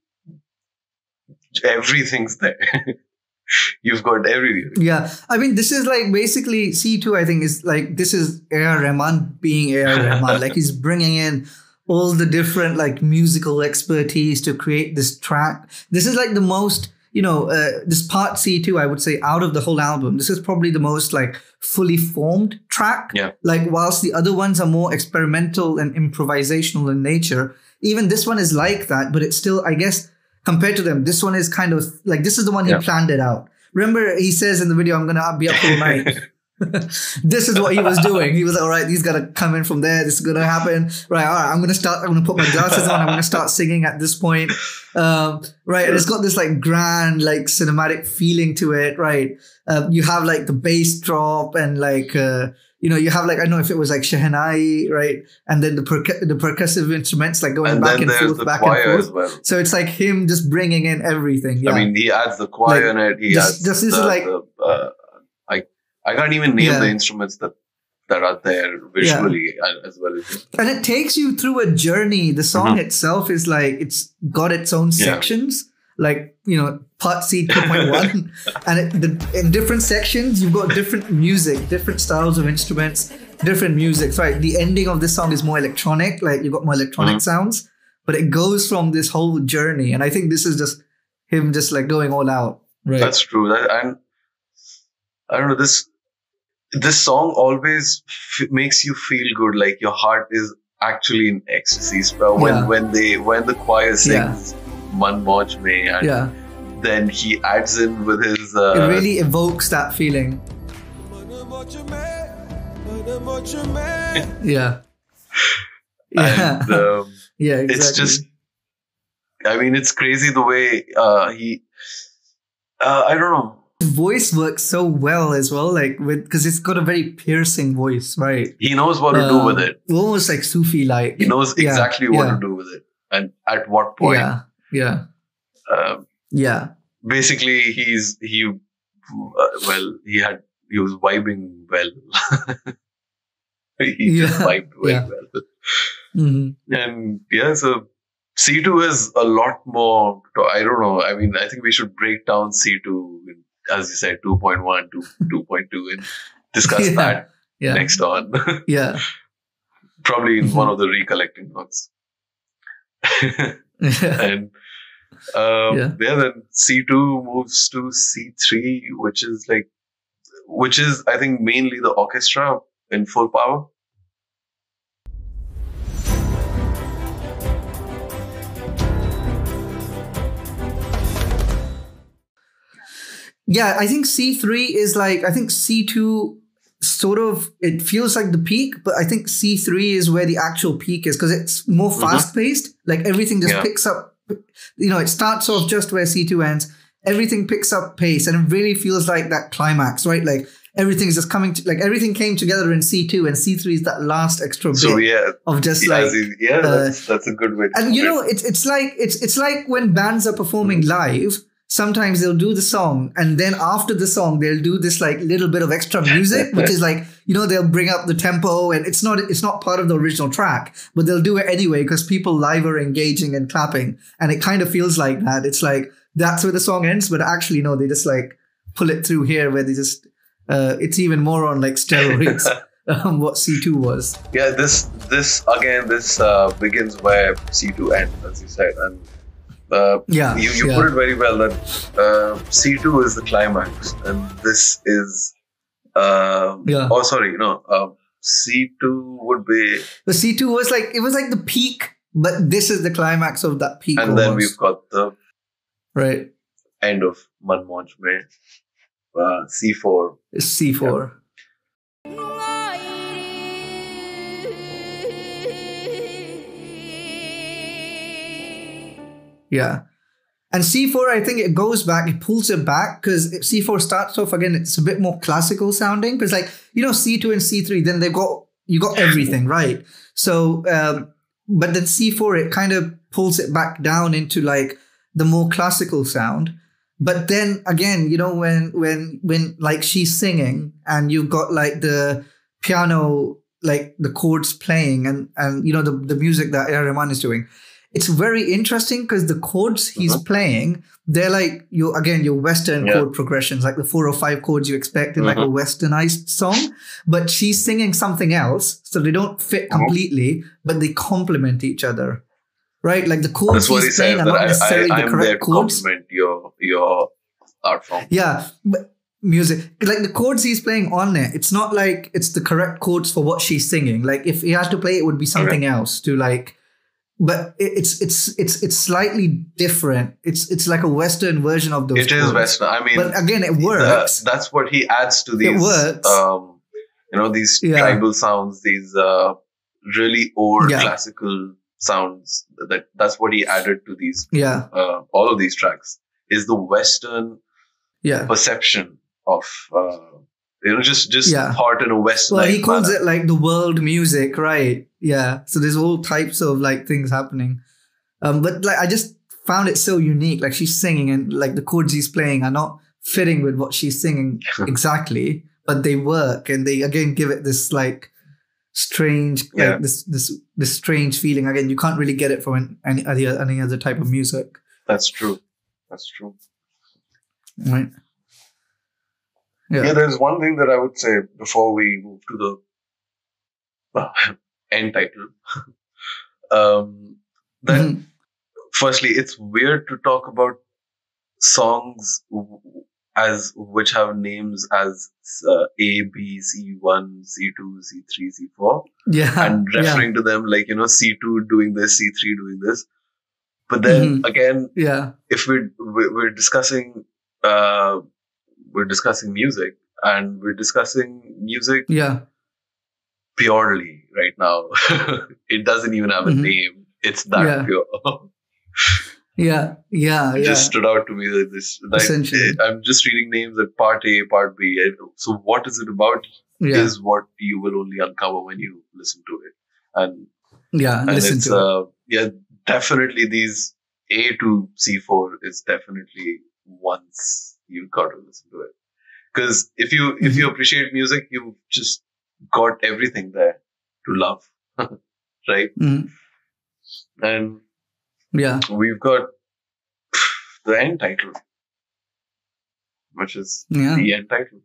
everything's there. You've got everything. Yeah, I mean, this is like basically C two, I think, is like, this is A R. Rahman being A R. Rahman. Like, he's bringing in all the different like musical expertise to create this track. This is like the most, you know, uh, this part C two, I would say, out of the whole album, this is probably the most like fully formed track. Yeah. Like, whilst the other ones are more experimental and improvisational in nature, even this one is like that, but it's still, I guess, compared to them, this one is kind of like, this is the one he Yeah. planned it out. Remember, he says in the video, I'm going to be up all night. This is what he was doing. He was like, all right, these got to come in from there. This is going to happen. Right. All right. I'm going to start. I'm going to put my glasses on. I'm going to start singing at this point. Um, right. And it's got this like grand, like cinematic feeling to it. Right. Um, you have like the bass drop and like, uh, you know, you have like, I don't know if it was like Shehnai, right? And then the percu- the percussive instruments like going And back then and there's forth, the back and choir forth. as well. So it's like him just bringing in everything. Yeah. I mean, he adds the choir Like, in it. He just- adds just this is the, like- the, uh, I I can't even name Yeah. the instruments that that are there visually yeah. as well. And it takes you through a journey. The song mm-hmm. itself is like, it's got its own yeah. sections, like, you know, part C two point one. And it, the, in different sections, you've got different music, different styles of instruments, different music. Right. The ending of this song is more electronic, like you've got more electronic mm-hmm. sounds, but it goes from this whole journey. And I think this is just him just like going all out. Right. That's true. That, and I don't know, this this song always f- makes you feel good, like your heart is actually in ecstasy. When yeah. when they when the choir sings yeah. Man Mauj Mein, and yeah. then he adds in with his. Uh, it really evokes that feeling. yeah. Yeah. And, um, yeah. Exactly. It's just. I mean, it's crazy the way uh, he. Uh, I don't know. His voice works so well as well, like with because it's got a very piercing voice, right? He knows what to uh, do with it. Almost like Sufi-like. He knows exactly yeah, what yeah. to do with it and at what point. Yeah, yeah, um, yeah. Basically, he's he. Uh, well, he had he was vibing well. he yeah. just vibed very yeah. well, mm-hmm. and yeah, so. C two is a lot more, I don't know, I mean, I think we should break down C two, as you said, two point one, two point two, and discuss yeah, that yeah. next on. yeah. Probably in one of the recollecting notes. and um, yeah. yeah, then C two moves to C three, which is like, which is, I think, mainly the orchestra in full power. Yeah, I think C three is like, I think C two sort of, it feels like the peak, but I think C three is where the actual peak is because it's more mm-hmm. fast paced. Like everything just yeah. picks up, you know, it starts off just where C two ends. Everything picks up pace and it really feels like that climax, right? Like everything's just coming, to, like everything came together in C two and C three is that last extra bit so, yeah, of just yeah, like. Yeah, uh, that's, that's a good way to And you it. know, it's, it's like, it's, it's like when bands are performing mm-hmm. live. Sometimes they'll do the song and then after the song, they'll do this like little bit of extra music, which is like, you know, they'll bring up the tempo and it's not, it's not part of the original track, but they'll do it anyway because people live are engaging and clapping. And it kind of feels like that. It's like, that's where the song ends, but actually, no, they just like pull it through here where they just, uh, it's even more on like steroids, um, what C two was. Yeah, this, this again, this uh, begins where C two ends, as you said. And Uh, yeah, you, you yeah. put it very well that uh, C two is the climax and this is uh, yeah. oh sorry no uh, C two would be the C two was like it was like the peak, but this is the climax of that peak and almost. Then we've got the right end of Man Mauj Mein, uh, C four. It's C four. Yeah. Yeah. And C four, I think it goes back, it pulls it back because C four starts off again, it's a bit more classical sounding because like, you know, C two and C three, then they've got, you got everything, right? So, um, but then C four, it kind of pulls it back down into like the more classical sound. But then again, you know, when, when, when like she's singing and you've got like the piano, like the chords playing and, and, you know, the, the music that A R Rahman is doing. It's very interesting because the chords he's mm-hmm. playing, they're like, your again, your Western yeah. chord progressions, like the four or five chords you expect in mm-hmm. like a Westernized song. But she's singing something else, so they don't fit mm-hmm. completely, but they complement each other. Right? Like the chords That's he's playing are not I, necessarily I, the correct there to chords. Complement your, your art form. Yeah. But music, like the chords he's playing on it, it's not like it's the correct chords for what she's singing. Like if he had to play, it would be something okay. else to like. But it's it's it's it's slightly different. It's it's like a Western version of those. It chords. Is Western. I mean, but again, it works. The, that's what he adds to these. It works. Um, you know, these yeah. tribal sounds, these uh, really old yeah. classical sounds. That that's what he added to these. Yeah. Uh, all of these tracks is the Western. Yeah. Perception of. Uh, You know, just just yeah. thought in a Western. Well, he calls manner. it like the world music, right? Yeah. So there's all types of like things happening. Um, but like I just found it so unique. Like she's singing and like the chords he's playing are not fitting with what she's singing exactly. but they work, and they again give it this like strange, Yeah. like this this this strange feeling. Again, you can't really get it from any any any other type of music, That's true. That's true. right? Yeah. Yeah. There's one thing that I would say before we move to the uh, end title. um, that Mhm. firstly, it's weird to talk about songs w- as which have names as uh, A, B, C one, C two, C three, C four, Yeah. and yeah. referring to them like, you know, C two doing this, C three doing this. But then Mhm. again, Yeah. if we're, we're we're discussing uh, we're discussing music, and we're discussing music Yeah. purely right now. It doesn't even have a Mhm. name. It's that Yeah. pure. Yeah. Yeah. It Yeah. just stood out to me that this. Like, Essentially. I'm just reading names at part A, part B. I know. So what is it about? Yeah. Is what you will only uncover when you listen to it, and Yeah. and Listen it's to it. uh yeah, definitely these A to C four is definitely once you got to listen to it. Because if you if you appreciate music, you've just got everything there to love, right? Mhm. And Yeah. we've got the end title, which is Yeah. the end title.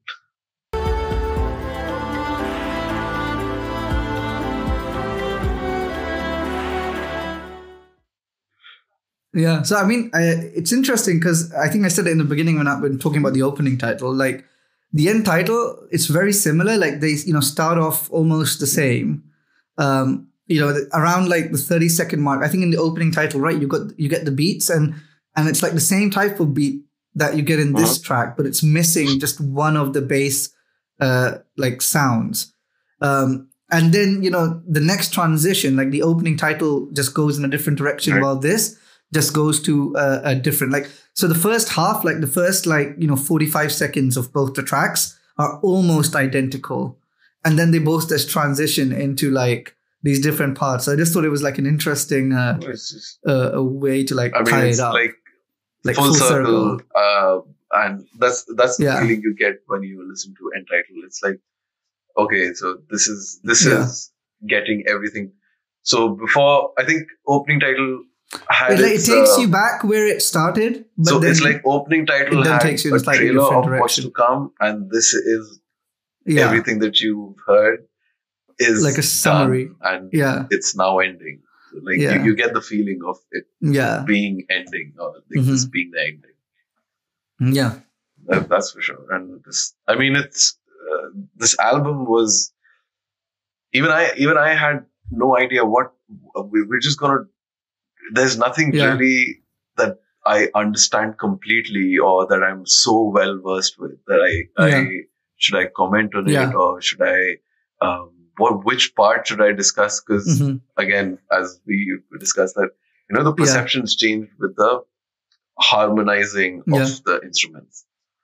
Yeah. So I mean, I, it's interesting because I think I said it in the beginning when I've been talking about the opening title. Like the end title, it's very similar. Like they, you know, start off almost the same. Um, you know, the- around like the thirty second mark. I think in the opening title, right, you got you get the beats, and and it's like the same type of beat that you get in this track, but it's missing just one of the bass uh like sounds. Um, and then you know the next transition, like the opening title, just goes in a different direction, Right. while this just goes to a, a different, like, so the first half, like the first like you know forty-five seconds of both the tracks are almost identical, and then they both just transition into like these different parts. So I just thought it was like an interesting uh, It's just, uh, a way to like I mean, tie it's it up, like, like full, circle, uh, and that's that's the Yeah. feeling you get when you listen to end title. It's like, okay, so this is this Yeah. is getting everything. So before, I think opening title had It, like, it its, takes uh, you back where it started, but so then it's like opening title it then had takes you in a a slightly trailer different of what's direction. to come, and this is yeah, everything that you've heard is Like a summary. done, and yeah, it's now ending. So like Yeah. you, you get the feeling of it yeah, being ending, or like this Mhm. being the ending. yeah, That, that's for sure. And this, I mean, it's uh, this album was even I even I had no idea what we, we're just gonna. There's nothing Yeah. really that I understand completely or that I'm so well versed with that I Yeah. I should I comment on Yeah. it or should I um what which part should I discuss? Because Mhm. again, as we discussed that, you know, the perceptions change with the harmonizing Yeah. of the instruments.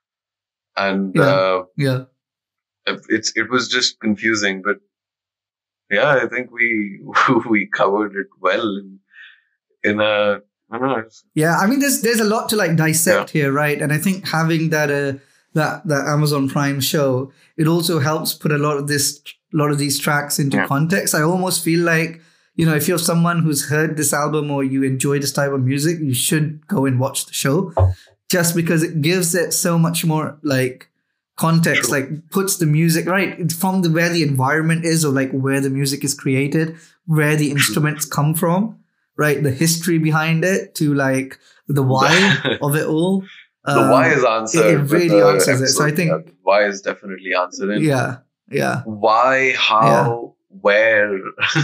And Yeah. uh, yeah. it's it was just confusing, but yeah, I think we we covered it well in, in a I don't know. it's- Yeah, I mean, there's there's a lot to like dissect here, right? And I think having that uh that that Amazon Prime show, it also helps put a lot of this, a lot of these tracks into Yeah. context. I almost feel like, you know, if you're someone who's heard this album or you enjoy this type of music, you should go and watch the show, just because it gives it so much more like context, True. like puts the music right. It's from the where the environment is, or like where the music is created, where the instruments come from, right? The history behind it, to like the why of it all. The Um, why is answered. it with really the answers it. So I episode. think- Yeah, the why is definitely answered. And Yeah, yeah, why, how, where,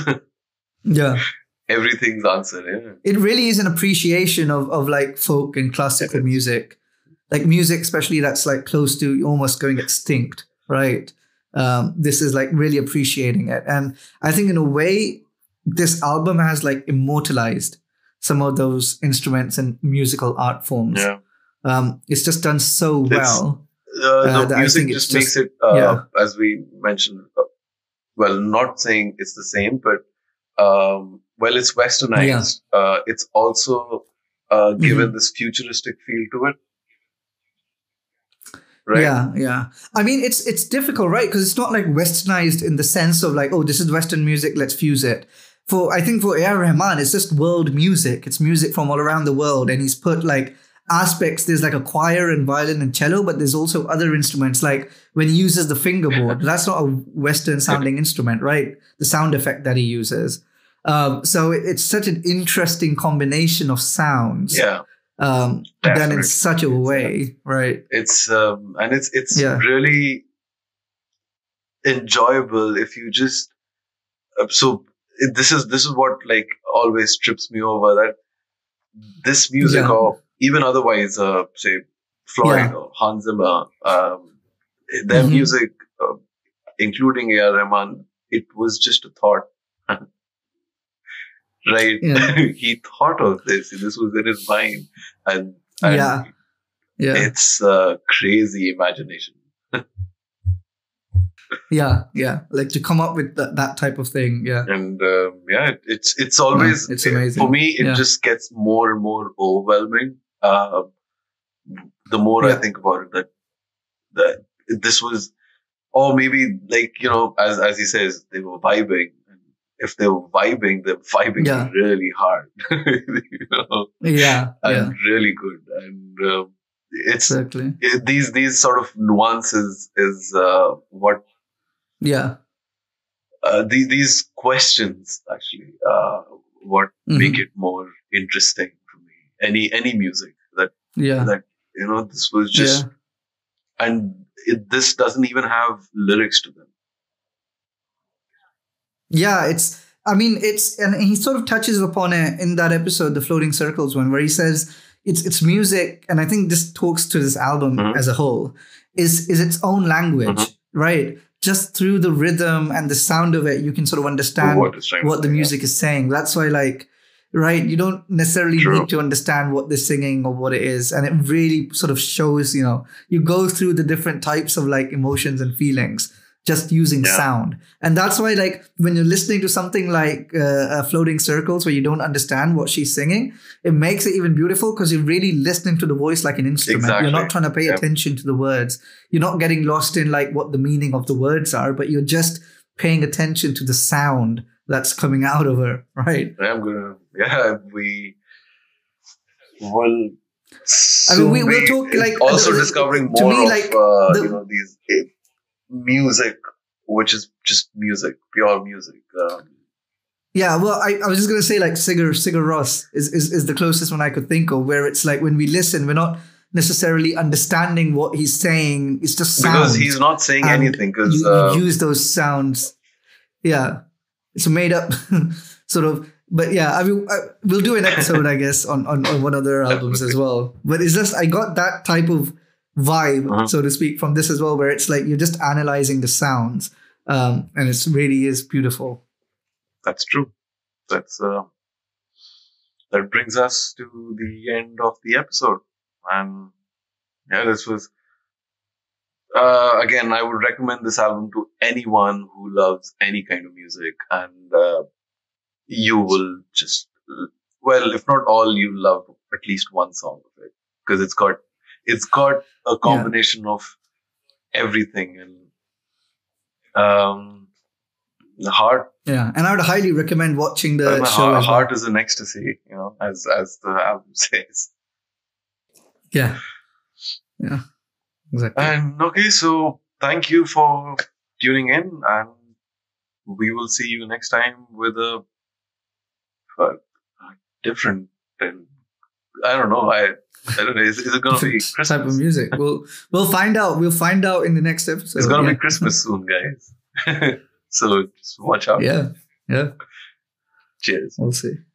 yeah. everything's answered. Yeah. It really is an appreciation of of like folk and classical music, like music, especially that's like close to almost going extinct, right? Um, this is like really appreciating it, and I think in a way, this album has like immortalized some of those instruments and musical art forms. Yeah. Um, it's just done so It's- well. Uh, Uh, the that I music think it's just makes just- it, uh, yeah. as we mentioned, uh, well, not saying it's the same, but um, well, it's westernized. Uh, it's also uh, given Mhm. this futuristic feel to it. right? Yeah, yeah. I mean, it's it's difficult, right? Because it's not like westernized in the sense of like, oh, this is Western music, let's fuse it. For I think for A R Rahman, it's just world music. It's music from all around the world, and he's put like aspects. There's like a choir and violin and cello, but there's also other instruments. Like when he uses the fingerboard, that's not a Western sounding instrument, right? The sound effect that he uses. Um, so it, it's such an interesting combination of sounds. Yeah. Um, done in such a way, right? It's um, and it's it's Yeah. really enjoyable if you just uh, so it, this is this is what like always trips me over, that this music Yeah. or even otherwise, uh, say Floyd Yeah. or Hans Zimmer, um, their Mhm. music, uh, including A R Rahman, it was just a thought. Right, Yeah. he thought of this. This was in his mind, and, and Yeah. Yeah. it's uh, crazy imagination. Yeah, yeah. Like to come up with that, that type of thing. Yeah. And um, yeah, it, it's it's always Yeah, it's amazing. for me. It Yeah. just gets more and more overwhelming. Uh, the more I Yeah. think about it, that that this was, or maybe like you know, as as he says, they were vibing. If they were vibing, they're vibing Yeah. really hard, you know, Yeah. and Yeah. really good. And um, it's Exactly. it, these these sort of nuances is uh, what Yeah. uh, these these questions actually uh, what Mhm. make it more interesting for me. Any any music that Yeah. that you know, this was just, Yeah. and it, this doesn't even have lyrics to them. Yeah, it's, I mean, it's, and he sort of touches upon it in that episode, the Floating Circles one, where he says it's it's music, and I think this talks to this album Mhm. as a whole, is is its own language, Mhm. right? Just through the rhythm and the sound of it, you can sort of understand What it's trying to what the say, yeah. music is saying. That's why, like, right, you don't necessarily True. need to understand what they're singing or what it is. And it really sort of shows, you know, you go through the different types of like emotions and feelings just using Yeah. sound. And that's why, like, when you're listening to something like uh, uh, Floating Circles, where you don't understand what she's singing, it makes it even beautiful because you're really listening to the voice like an instrument. Exactly. You're not trying to pay Yep. attention to the words. You're not getting lost in like what the meaning of the words are, but you're just paying attention to the sound that's coming out of her, right? I'm gonna, yeah, we will. I mean, we- soon we'll be talk, like, also uh, discovering to more me, of like, uh, the- you know, these uh, music, which is just music, pure music. Um, Yeah, well, I, I was just gonna say like Sigur Sigur Rós is, is is the closest one I could think of, where it's like when we listen, we're not necessarily understanding what he's saying. It's just sound. because he's not saying And anything. Because you, uh, you use those sounds. Yeah, it's a made up sort of. But yeah, I mean, I, we'll do an episode, I guess, on, on on one of their albums as well. But it's just I got that type of vibe, Uh-huh. so to speak, from this as well, where it's like you're just analyzing the sounds, um, and it really is beautiful. that's true. That's uh, that brings us to the end of the episode, and yeah, this was. Uh, again, I would recommend this album to anyone who loves any kind of music, and uh, you will just, well, if not all, you love at least one song of it, because it's got it's got a combination of everything, and um, the heart. Yeah, and I would highly recommend watching the my show. heart, as well. heart is an ecstasy, you know, as as the album says. Yeah, yeah, exactly. And okay, so thank you for tuning in, and we will see you next time with a, a, a different. And I don't know. I I don't know. Is, is it going to be Christmas? Type of music. We'll we'll find out. We'll find out in the next episode. It's going to yeah. be Christmas soon, guys. So just watch out. Yeah, yeah. Cheers. We'll see.